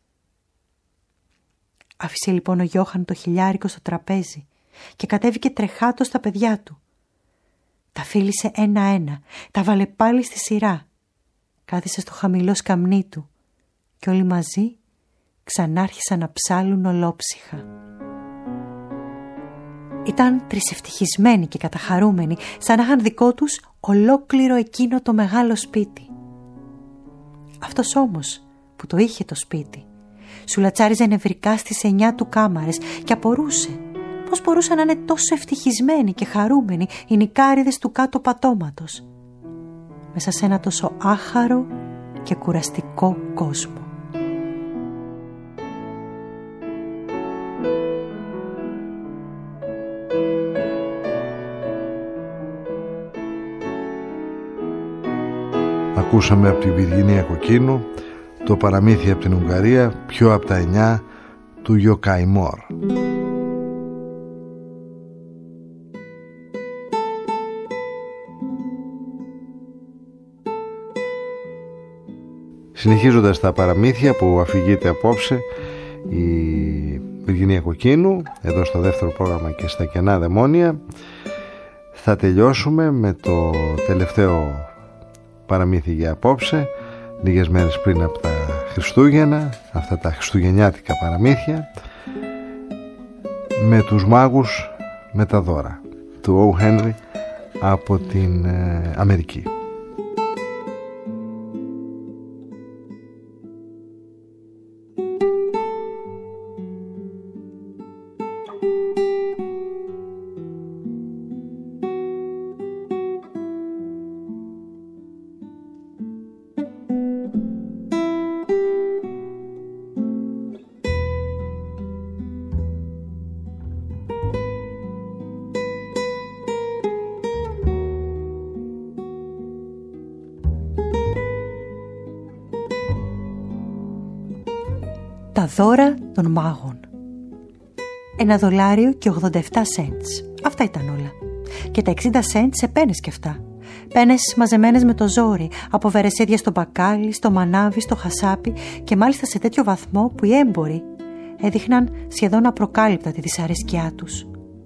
Άφησε λοιπόν ο Γιώχαν το χιλιάρικο στο τραπέζι και κατέβηκε τρεχάτος στα παιδιά του. Τα φίλησε ένα-ένα, τα βάλε πάλι στη σειρά. Κάθισε στο χαμηλό σκαμνί του και όλοι μαζί ξανάρχισαν να ψάλουν ολόψυχα. Ήταν τρισευτυχισμένοι και καταχαρούμενοι, σαν να είχαν δικό τους ολόκληρο εκείνο το μεγάλο σπίτι. Αυτός όμως που το είχε το σπίτι σουλατσάριζε νευρικά στις 9 του κάμαρες και απορούσε πώς μπορούσαν να είναι τόσο ευτυχισμένοι και χαρούμενοι οι νικάριδες του κάτω πατώματος μέσα σε ένα τόσο άχαρο και κουραστικό κόσμο. Ακούσαμε από τη Βυργινία Κοκκίνου το παραμύθι από την Ουγγαρία, πιο από τα 9 του Γιοκαϊμόρ. Συνεχίζοντας τα παραμύθια που αφηγείται απόψε η Βυργινία Κοκκίνου, εδώ στο δεύτερο πρόγραμμα και στα κενά δαιμόνια, θα τελειώσουμε με το τελευταίο παραμύθι για απόψε, λίγες μέρες πριν από τα Χριστούγεννα, αυτά τα χριστουγεννιάτικα παραμύθια, με τους μάγους με τα δώρα του Ο. Henry από την Αμερική. Τα δώρα των μάγων. $1 και 87 cents. Αυτά ήταν όλα. Και τα 60 cents σε πένες και αυτά. Πένες μαζεμένες με το ζόρι, από βερεσίδια στο μπακάλι, στο μανάβι, στο χασάπι και μάλιστα σε τέτοιο βαθμό που οι έμποροι έδειχναν σχεδόν απροκάλυπτα τη δυσαρέσκειά τους.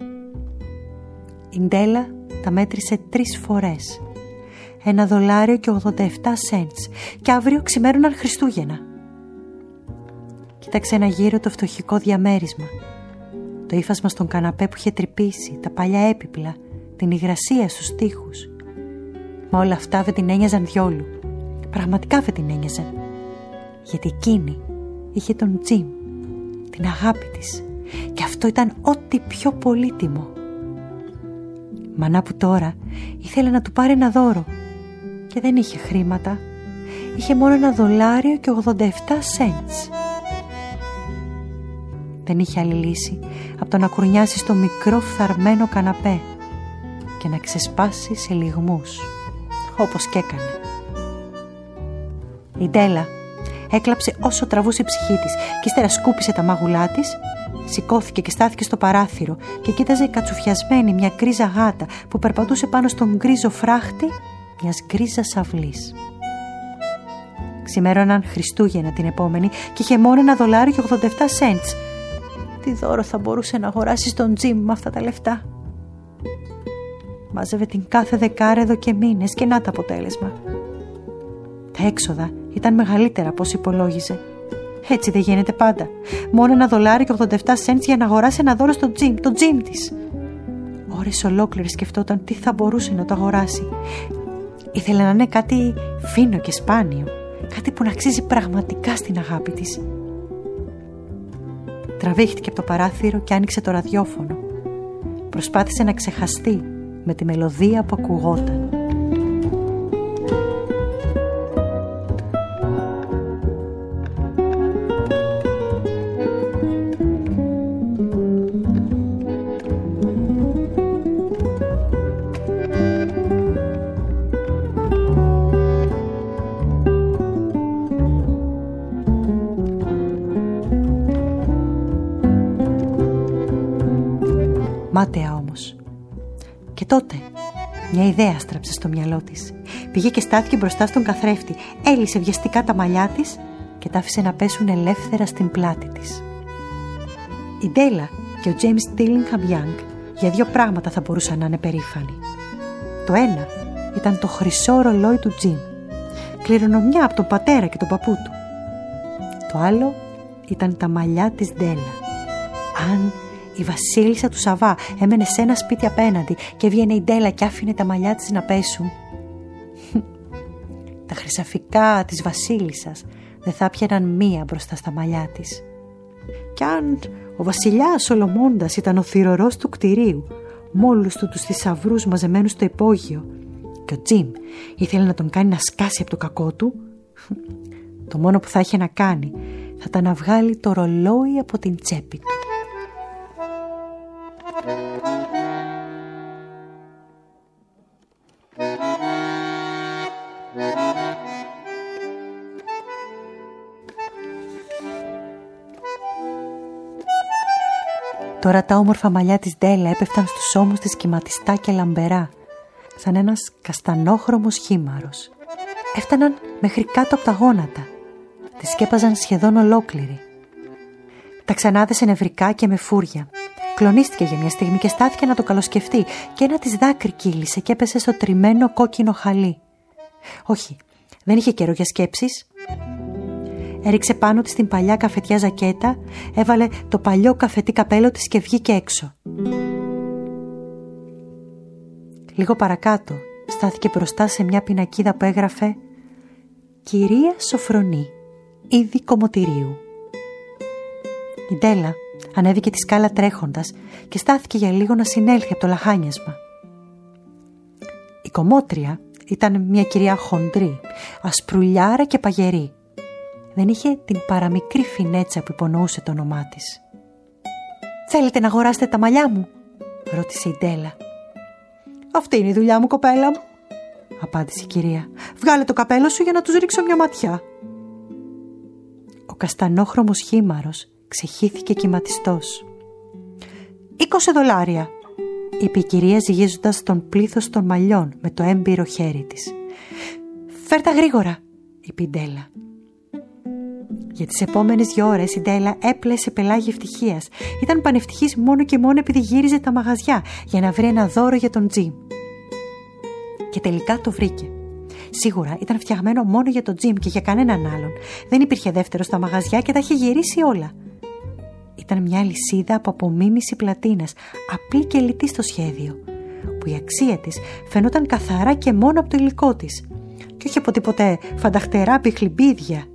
Η Ντέλα τα μέτρησε 3 φορές. $1 και 87 cents. Και αύριο ξημέρωναν Χριστούγεννα. Κοίταξε ένα γύρο το φτωχικό διαμέρισμα. Το ύφασμα στον καναπέ που είχε τρυπήσει, τα παλιά έπιπλα, την υγρασία στους τοίχους. Μα όλα αυτά δεν την ένοιαζαν διόλου. Πραγματικά δεν την ένοιαζαν. Γιατί εκείνη είχε τον Τζιμ, την αγάπη της. Και αυτό ήταν ό,τι πιο πολύτιμο. Μανά που τώρα ήθελε να του πάρει ένα δώρο. Και δεν είχε χρήματα. Είχε μόνο $1 και 87 cents. Δεν είχε άλλη λύση από το να κουρνιάσει στο μικρό φθαρμένο καναπέ και να ξεσπάσει σε λυγμούς, όπως κι έκανε. Η Ντέλα έκλαψε όσο τραβούσε η ψυχή της και ύστερα σκούπισε τα μάγουλά της, σηκώθηκε και στάθηκε στο παράθυρο και κοίταζε κατσουφιασμένη μια γκρίζα γάτα που περπατούσε πάνω στον γκρίζο φράχτη μιας γκρίζας αυλής. Ξημέρωναν Χριστούγεννα την επόμενη και είχε μόνο $1 και 87 cents. Τι δώρο θα μπορούσε να αγοράσει στον Τζιμ με αυτά τα λεφτά? Μάζευε την κάθε δεκάρα εδώ και μήνες και να το αποτέλεσμα. Τα έξοδα ήταν μεγαλύτερα από όσο υπολόγιζε. Έτσι δεν γίνεται πάντα. Μόνο $1 και 87 cents για να αγοράσει ένα δώρο στον Τζιμ, το Τζιμ της. Ώρες ολόκληρες σκεφτόταν τι θα μπορούσε να το αγοράσει. Ήθελε να είναι κάτι φίνο και σπάνιο, κάτι που να αξίζει πραγματικά στην αγάπη της. Τραβήχτηκε από το παράθυρο και άνοιξε το ραδιόφωνο. προσπάθησε να ξεχαστεί με τη μελωδία που ακουγόταν. Μάταια όμως. Και τότε μια ιδέα στράψε στο μυαλό της. Πήγε και στάθηκε μπροστά στον καθρέφτη, έλυσε βιαστικά τα μαλλιά της και τα άφησε να πέσουν ελεύθερα στην πλάτη της. Η Ντέλα και ο James Dillingham Young για δύο πράγματα θα μπορούσαν να είναι περήφανοι. Το ένα ήταν το χρυσό ρολόι του Jim, κληρονομιά από τον πατέρα και τον παππού του. Το άλλο ήταν τα μαλλιά της Ντέλα. Αν η βασίλισσα του Σαββά έμενε σε ένα σπίτι απέναντι και έβγαινε η Ντέλα και άφηνε τα μαλλιά της να πέσουν, τα χρυσαφικά της βασίλισσας δεν θα πιάναν μία μπροστά στα μαλλιά της. Κι αν ο βασιλιάς Σολομώντας ήταν ο θυρωρός του κτηρίου, με όλους τους θησαυρούς μαζεμένους στο υπόγειο, και ο Τζιμ ήθελε να τον κάνει να σκάσει από το κακό του, το μόνο που θα είχε να κάνει θα ήταν να βγάλει το ρολόι από την τσέπη του. Τώρα τα όμορφα μαλλιά της Ντέλα έπεφταν στους ώμους της κυματιστά και λαμπερά, σαν ένας καστανόχρωμος χήμαρος. Έφταναν μέχρι κάτω από τα γόνατα, τη σκέπαζαν σχεδόν ολόκληρη. Τα ξανάδεσε νευρικά και με φούρια. Κλονίστηκε για μια στιγμή και στάθηκε να το καλοσκεφτεί και ένα της δάκρυ κύλησε και έπεσε στο τριμμένο κόκκινο χαλί. Όχι, δεν είχε καιρό για σκέψεις. Έριξε πάνω της την παλιά καφετιά ζακέτα, έβαλε το παλιό καφετί καπέλο της και βγήκε έξω. Λίγο παρακάτω στάθηκε μπροστά σε μια πινακίδα που έγραφε «Κυρία Σοφρονή, είδη κομμωτηρίου». Η Ντέλα ανέβηκε τη σκάλα τρέχοντας και στάθηκε για λίγο να συνέλθει από το λαχάνιασμα. Η κομμότρια ήταν μια κυρία χοντρή, ασπρουλιάρα και παγερή. Δεν είχε την παραμικρή φινέτσα που υπονοούσε το όνομά της. «Θέλετε να αγοράσετε τα μαλλιά μου?» ρώτησε η Ντέλα. «Αυτή είναι η δουλειά μου, κοπέλα μου», απάντησε η κυρία. «Βγάλε το καπέλο σου για να τους ρίξω μια ματιά». Ο καστανόχρωμος χήμαρος ξεχύθηκε κυματιστός. $20, είπε η κυρία ζυγίζοντας τον πλήθος των μαλλιών με το έμπειρο χέρι της. «Φέρ' τα γρήγορα», είπε η Ντέλα. Για τις επόμενες 2 ώρες η Ντέλα έπλεσε πελάγι ευτυχίας. Ήταν πανευτυχής μόνο και μόνο επειδή γύριζε τα μαγαζιά για να βρει ένα δώρο για τον Τζιμ. Και τελικά το βρήκε. Σίγουρα ήταν φτιαγμένο μόνο για τον Τζιμ και για κανέναν άλλον. Δεν υπήρχε δεύτερο στα μαγαζιά και τα είχε γυρίσει όλα. Ήταν μια λυσίδα από απομίμηση πλατίνας, απλή και λιτή στο σχέδιο, που η αξία της φαινόταν καθαρά και μόνο από το υλικό της, και όχι από τίποτε φανταχτερά πιχλιμπίδια.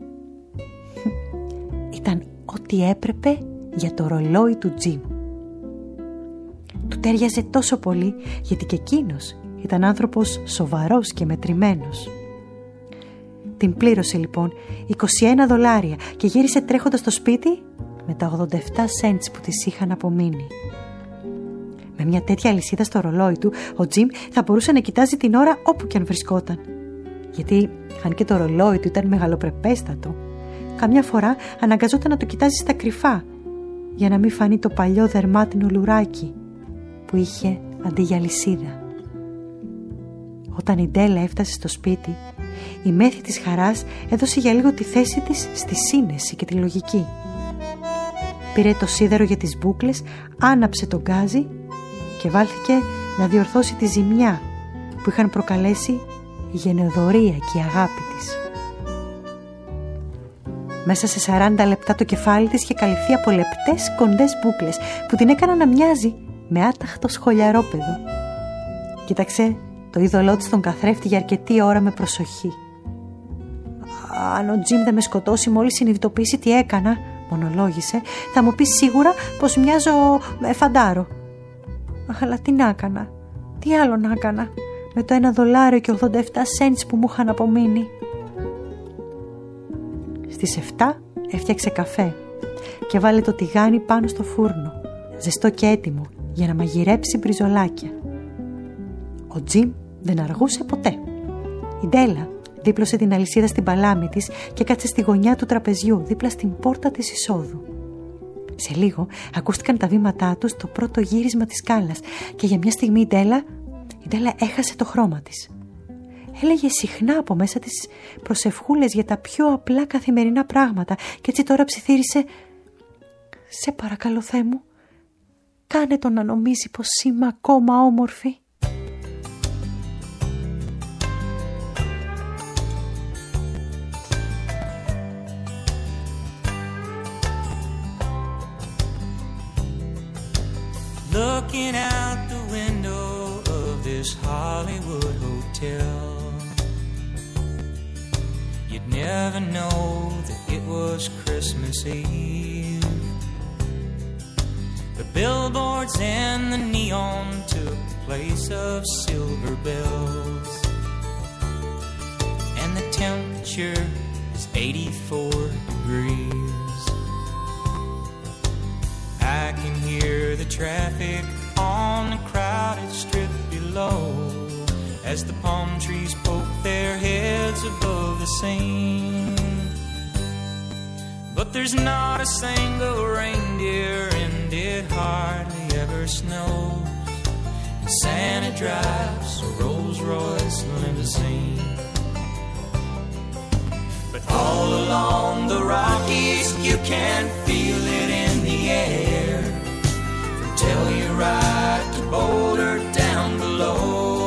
Ήταν ό,τι έπρεπε για το ρολόι του Τζιμ. Του τέριαζε τόσο πολύ γιατί και εκείνος ήταν άνθρωπος σοβαρός και μετρημένος. Την πλήρωσε λοιπόν $21 και γύρισε τρέχοντας στο σπίτι με τα 87 cents που της είχαν απομείνει. Με μια τέτοια αλυσίδα στο ρολόι του, ο Τζιμ θα μπορούσε να κοιτάζει την ώρα όπου και αν βρισκόταν. Γιατί αν και το ρολόι του ήταν μεγαλοπρεπέστατο, καμιά φορά αναγκαζόταν να το κοιτάζει στα κρυφά για να μην φανεί το παλιό δερμάτινο λουράκι που είχε αντί για αλυσίδα. Όταν η Ντέλα έφτασε στο σπίτι, η μέθη της χαράς έδωσε για λίγο τη θέση της στη σύνεση και τη λογική. Πήρε το σίδερο για τις μπούκλες, άναψε τον γκάζι και βάλθηκε να διορθώσει τη ζημιά που είχαν προκαλέσει η γενεοδορία και η αγάπη της. Μέσα σε 40 λεπτά το κεφάλι της είχε καλυφθεί από λεπτές κοντές μπούκλες που την έκαναν να μοιάζει με άταχτο σχολιαρόπεδο. Κοίταξε το είδωλό της τον καθρέφτη για αρκετή ώρα με προσοχή. «Αν ο Τζιμ δεν με σκοτώσει μόλις συνειδητοποιήσει τι έκανα», μονολόγησε, «θα μου πει σίγουρα πως μοιάζω με φαντάρο». Αλλά τι να έκανα, τι άλλο να έκανα με το $1 και 87 cents που μου είχαν απομείνει. Στις 7 έφτιαξε καφέ και βάλε το τηγάνι πάνω στο φούρνο, ζεστό και έτοιμο για να μαγειρέψει μπριζολάκια. Ο Τζιμ δεν αργούσε ποτέ. Η Ντέλα δίπλωσε την αλυσίδα στην παλάμη της και κάτσε στη γωνιά του τραπεζιού δίπλα στην πόρτα της εισόδου. Σε λίγο ακούστηκαν τα βήματά του στο πρώτο γύρισμα της σκάλας και για μια στιγμή η Ντέλα έχασε το χρώμα της. Έλεγε συχνά από μέσα της προσευχούλες για τα πιο απλά καθημερινά πράγματα και έτσι τώρα ψιθύρισε: «Σε παρακαλώ, Θεέ μου, κάνε τον να νομίζει πως είμαι ακόμα όμορφη». Looking out the window of this Hollywood hotel, you'd never know that it was Christmas Eve. The billboards and the neon took the place of silver bells, and the temperature is 84 degrees. I can hear the traffic on the crowded strip below as the palm trees poke their heads above the scene. But there's not a single reindeer and it hardly ever snows, and Santa drives a Rolls-Royce limousine. But all along the Rockies you can feel it in the air, from Telluride to Boulder down below.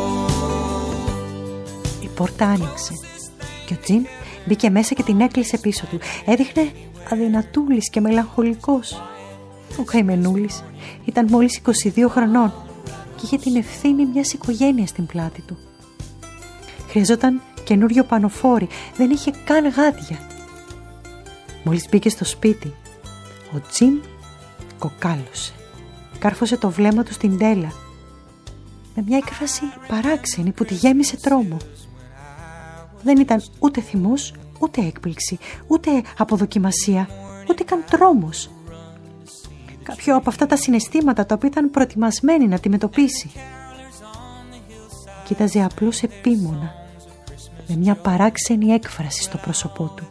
Η πόρτα άνοιξε και ο Τζιμ μπήκε μέσα και την έκλεισε πίσω του. Έδειχνε αδυνατούλης και μελαγχολικός. Ο καημενούλης ήταν μόλις 22 χρονών και είχε την ευθύνη μιας οικογένειας στην πλάτη του. Χρειαζόταν καινούριο πανοφόρι, δεν είχε καν γάντια. Μόλις μπήκε στο σπίτι, ο Τζιμ κοκάλωσε. Κάρφωσε το βλέμμα του στην Ντέλα με μια έκφραση παράξενη που τη γέμισε τρόμο. Δεν ήταν ούτε θυμός, ούτε έκπληξη, ούτε αποδοκιμασία, ούτε καν τρόμος. Κάποιο από αυτά τα συναισθήματα τα οποία ήταν προετοιμασμένη να αντιμετωπίσει. Κοίταζε απλώς επίμονα, με μια παράξενη έκφραση στο πρόσωπό του.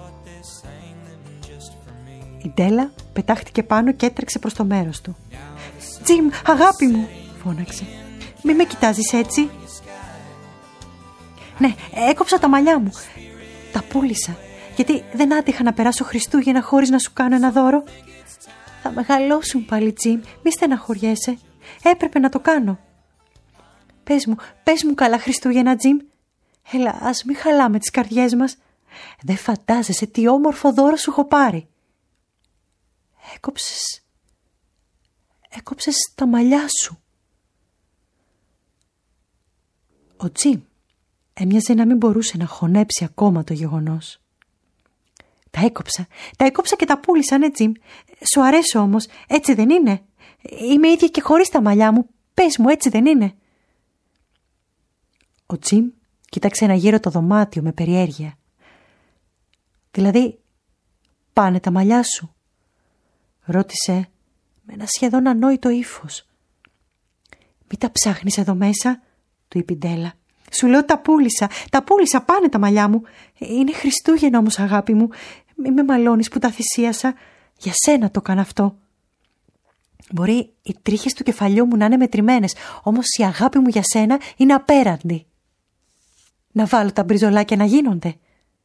Η Ντέλα πετάχτηκε πάνω και έτρεξε προς το μέρος του. «Τζιμ, αγάπη μου», φώναξε, «μη με κοιτάζεις έτσι». «Ναι, έκοψα τα μαλλιά μου. Τα πούλησα, γιατί δεν άτυχα να περάσω Χριστούγεννα χωρίς να σου κάνω ένα δώρο. Θα μεγαλώσουν πάλι, Τζιμ, μη στεναχωριέσαι. Έπρεπε να το κάνω. Πες μου καλά Χριστούγεννα, Τζιμ. Έλα, ας μην χαλάμε τις καρδιές μας. Δεν φαντάζεσαι τι όμορφο δώρο σου έχω πάρει». Έκοψες τα μαλλιά σου. Ο Τζιμ έμοιαζε να μην μπορούσε να χωνέψει ακόμα το γεγονός. Τα έκοψα και τα πούλησα, ναι, Τζιμ. Σου αρέσω όμως, έτσι δεν είναι? Είμαι ίδια και χωρίς τα μαλλιά μου. Πες μου, έτσι δεν είναι? Ο Τζιμ κοίταξε ένα γύρο το δωμάτιο με περιέργεια. «Δηλαδή, πάνε τα μαλλιά σου?» ρώτησε με ένα σχεδόν ανόητο ύφος. «Μη τα ψάχνεις εδώ μέσα», του είπε η Ντέλα. «Σου λέω τα πούλησα, πάνε τα μαλλιά μου. Είναι Χριστούγεννα όμως, αγάπη μου. Μη με μαλώνεις που τα θυσίασα. Για σένα το έκανα αυτό. Μπορεί οι τρίχες του κεφαλιού μου να είναι μετρημένες, όμως η αγάπη μου για σένα είναι απέραντη. Να βάλω τα μπριζολάκια να γίνονται».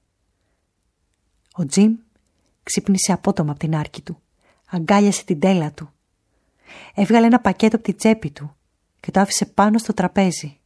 Ο Τζιμ ξύπνησε απότομα από την άρκη του. Αγκάλιασε την Ντέλα του. Έβγαλε ένα πακέτο από την τσέπη του και το άφησε πάνω στο τραπέζι.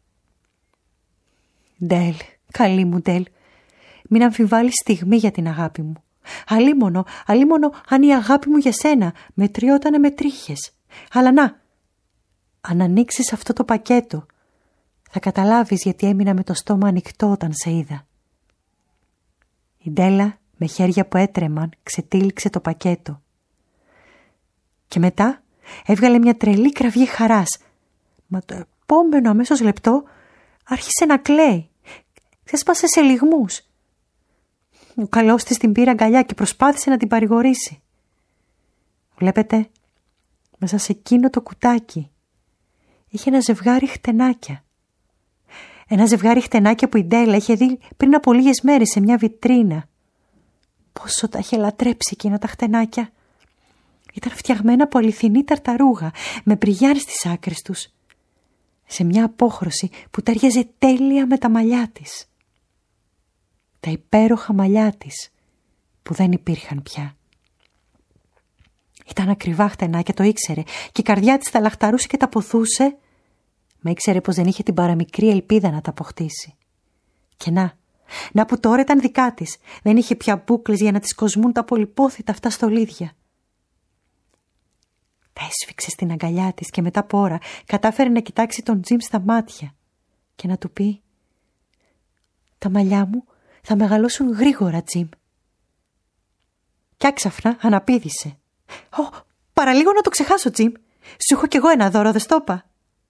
«Ντέλ, καλή μου Ντέλ, μην αμφιβάλλεις στιγμή για την αγάπη μου. Αλίμονο αν η αγάπη μου για σένα μετριότανε με τρίχες. Αλλά να, αν ανοίξεις αυτό το πακέτο, θα καταλάβεις γιατί έμεινα με το στόμα ανοιχτό όταν σε είδα». Η Ντέλα με χέρια που έτρεμαν ξετύλιξε το πακέτο και μετά έβγαλε μια τρελή κραυγή χαράς. Μα το επόμενο αμέσως λεπτό άρχισε να κλαίει. Ξέσπασε σε λυγμούς. Ο καλός της την πήρε αγκαλιά και προσπάθησε να την παρηγορήσει. Βλέπετε, μέσα σε εκείνο το κουτάκι είχε ένα ζευγάρι χτενάκια. Ένα ζευγάρι χτενάκια που η Ντέλα είχε δει πριν από λίγες μέρες σε μια βιτρίνα. Πόσο τα είχε λατρέψει εκείνα τα χτενάκια. Ήταν φτιαγμένα από αληθινή ταρταρούγα, με μπριγιάρ στις άκρες τους, σε μια απόχρωση που ταιριάζε τέλεια με τα μαλλιά της. Τα υπέροχα μαλλιά της, που δεν υπήρχαν πια. Ήταν ακριβά χτενάκια, το ήξερε, και η καρδιά της τα λαχταρούσε και τα ποθούσε, μα ήξερε πως δεν είχε την παραμικρή ελπίδα να τα αποκτήσει. Και να που τώρα ήταν δικά της, δεν είχε πια μπούκλες για να της κοσμούν τα πολυπόθητα αυτά στολίδια. Τα έσφιξε στην αγκαλιά της και μετά από ώρα κατάφερε να κοιτάξει τον Τζιμ στα μάτια και να του πει: «Τα μαλλιά μου θα μεγαλώσουν γρήγορα, Τζιμ». Κι άξαφνα αναπήδησε. «Παραλίγο να το ξεχάσω, Τζιμ. Σου έχω κι εγώ ένα δώρο, δεν στο είπα».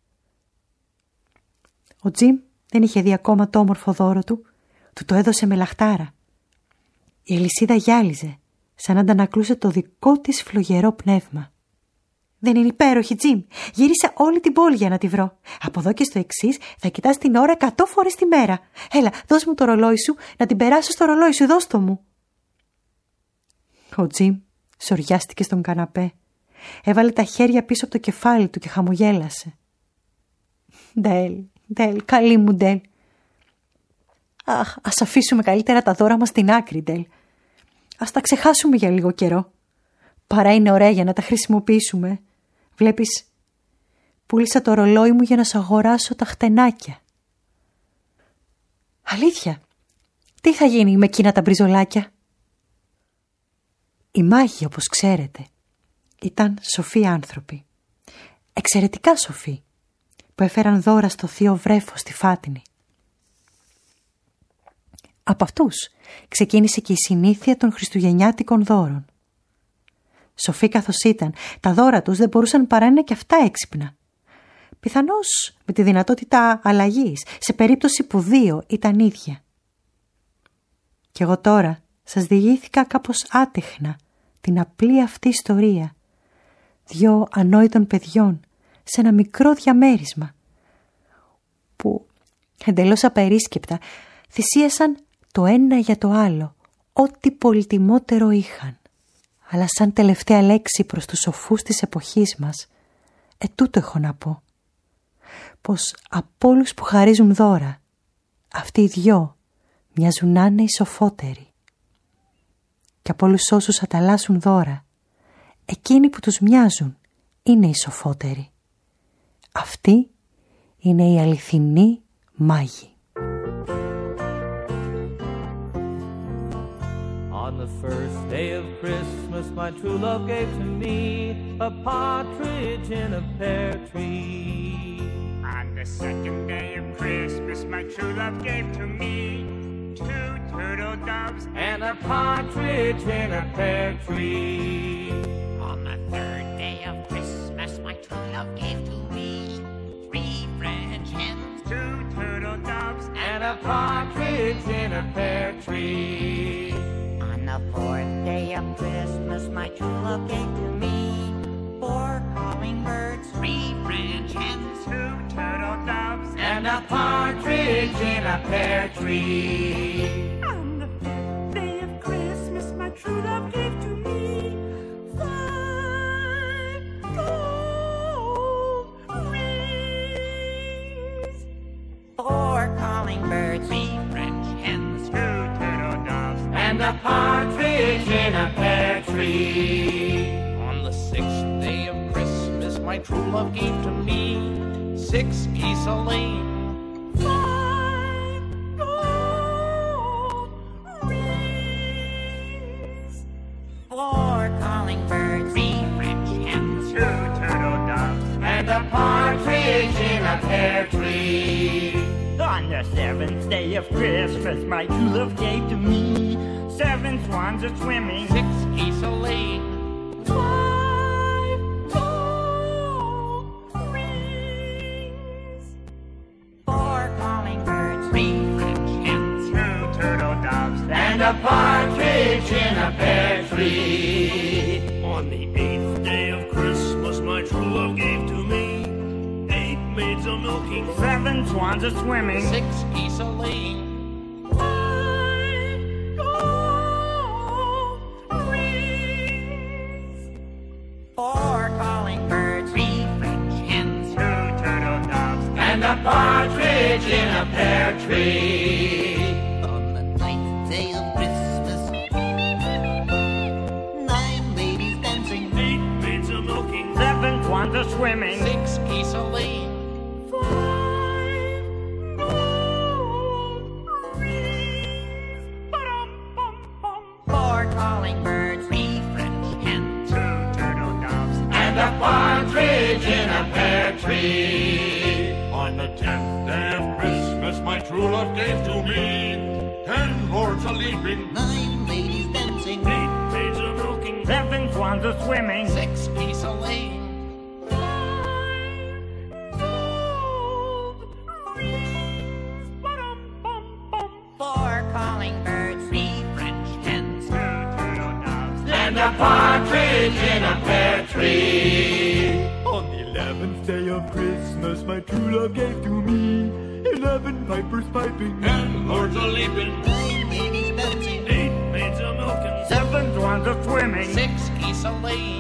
Ο Τζιμ δεν είχε δει ακόμα το όμορφο δώρο του. Του το έδωσε με λαχτάρα. Η αλυσίδα γυάλιζε, σαν να αντανακλούσε το δικό της φλογερό πνεύμα. «Δεν είναι υπέροχη, Τζιμ? Γύρισα όλη την πόλη για να τη βρω. Από εδώ και στο εξής θα κοιτάς την ώρα 100 φορές τη μέρα. Έλα, δώσ' μου το ρολόι σου, να την περάσω στο ρολόι σου, δώσ' το μου». Ο Τζιμ σοριάστηκε στον καναπέ. Έβαλε τα χέρια πίσω από το κεφάλι του και χαμογέλασε. «Ντέλ, καλή μου Ντέλ. Αχ, ας αφήσουμε καλύτερα τα δώρα μας στην άκρη, Ντέλ. Ας τα ξεχάσουμε για λίγο καιρό. Παρά είναι ωραία για να τα χρησιμοποιήσουμε. Βλέπεις, πούλησα το ρολόι μου για να σου αγοράσω τα χτενάκια». «Αλήθεια? Τι θα γίνει με εκείνα τα μπριζολάκια?» Οι μάγοι, όπως ξέρετε, ήταν σοφοί άνθρωποι. Εξαιρετικά σοφοί, που έφεραν δώρα στο θείο βρέφος στη Φάτινη. Από αυτούς ξεκίνησε και η συνήθεια των χριστουγεννιάτικων δώρων. Σοφοί καθώς ήταν, τα δώρα τους δεν μπορούσαν παρά να είναι και αυτά έξυπνα. Πιθανώς με τη δυνατότητα αλλαγής, σε περίπτωση που δύο ήταν ίδια. Κι εγώ τώρα σας διηγήθηκα κάπως άτεχνα την απλή αυτή ιστορία δυο ανόητων παιδιών σε ένα μικρό διαμέρισμα που εντελώς απερίσκεπτα θυσίασαν το ένα για το άλλο ό,τι πολυτιμότερο είχαν. Αλλά σαν τελευταία λέξη προς τους σοφούς της εποχής μας, τούτο έχω να πω, πως από όλους που χαρίζουν δώρα, αυτοί οι δυο μοιάζουν να είναι οι σοφότεροι. Και από όλους όσους ανταλλάσσουν δώρα, εκείνοι που τους μοιάζουν είναι οι σοφότεροι. Αυτοί είναι οι αληθινοί μάγοι. On the first day of Christmas, my true love gave to me a partridge in a pear tree. On the second day of Christmas, my true love gave to me 2 turtle doves and a partridge in a pear tree. On the third day of Christmas, my true love gave to me 3 French hens, 2 turtle doves and a partridge in a pear tree. On the fourth day of Christmas, my true love gave to me 4 calling birds, 3 French hens, 2 turtle doves, and a partridge in a pear tree. On the fifth day of Christmas, my true love gave to me 5 gold rings, 4 calling birds, 3 French hens, 2 turtle doves, and a partridge in a pear tree. On the sixth day of Christmas, my true love gave to me 6 geese a laying, 5 gold rings, 4 calling birds, 3 French hens, 2 turtle doves, and a partridge in a pear tree. On the seventh day of Christmas, my true love gave to me 7 swans a swimming, 6 geese a laying, 5 gold a partridge in a pear tree. On the 8th day of Christmas, my true love gave to me 8 maids a milking, 7 swans a swimming, 6 geese a laying, 4 calling birds, 3 French hens, 2 turtle doves, and a partridge in a pear tree. On the 9th day of Christmas, 9 ladies dancing, 8 maids a milking, 7 swans a swimming, 6 geese a laying, 4 calling birds, 3 French hens, 2 turtle doves, and a partridge in a pear tree. On the 10th day of Christmas, my true love gave to me 10 lords a leaping, 9 ladies dancing, 8 maids a milking, 7 swans a swimming, 6 geese a laying, 4 calling birds, 3 French hens, 2 turtle doves, and a partridge in a pear tree. On the 11th day of Christmas, my true love gave to me 11 pipers piping, 10 lords a leaping, 9 ladies dancing, 8 maids a milking, 7 swans a swimming, 6 geese a laying,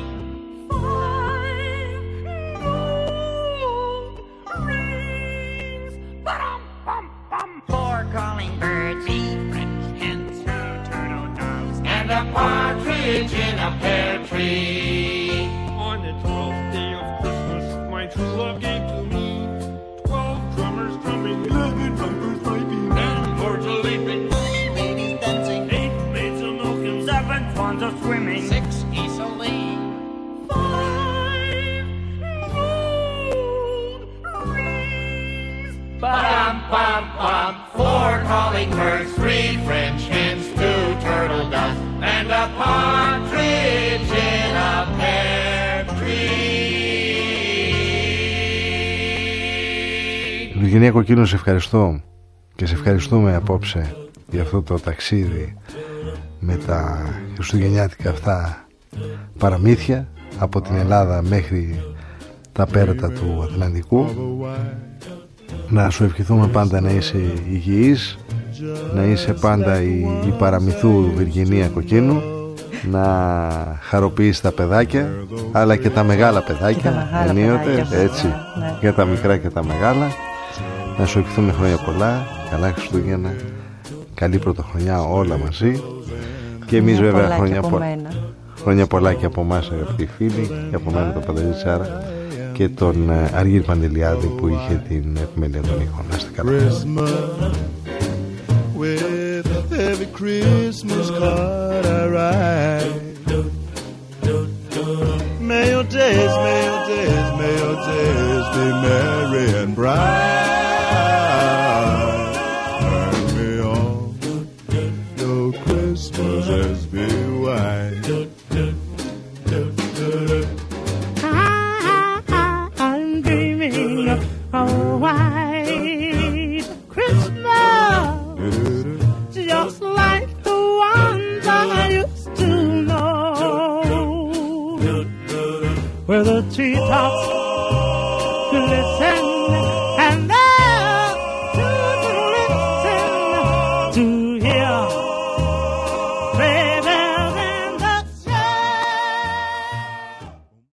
4 calling birds, 3 French hens, 2 turtle doves, and a partridge in a pear tree. On the 12th day of Christmas, my true love gave to me 12 drummers drumming, 11 pipers piping, 10 lords a leaping, 9 ladies dancing, 8 maids a milking, 7 swans a swimming, 6 geese a laying, 5 4 calling birds, 3 French hens, 2 turtle doves, and a partridge in a pear tree. Βυργινία Κοκκίνου, σε ευχαριστώ και σε ευχαριστούμε απόψε για αυτό το ταξίδι με τα χριστουγεννιάτικα αυτά παραμύθια από την Ελλάδα μέχρι τα πέρατα του Ατλαντικού. Να σου ευχηθούμε πάντα να είσαι υγιής, να είσαι πάντα η παραμυθού Βυργινία Κοκκίνου, να χαροποιείς τα παιδάκια αλλά και τα μεγάλα παιδάκια ενίοτε, έτσι, για τα μικρά και τα μεγάλα. Να σου ευχηθούμε χρόνια πολλά, καλά Χριστούγεννα, καλή πρωτοχρονιά όλα μαζί. Και εμείς βέβαια χρόνια πολλά και από εμάς αγαπητοί φίλοι, και από μένα τον Παντελίτσάρα και τον Αργύρη Παντελιάδη που είχε την επιμέλεια των ήχων. Να είστε καλά. May your days, may your days, may your days be merry and bright. And may all your Christmases be white. I'm dreaming of a white Christmas, just like the ones I used to know, where the treetops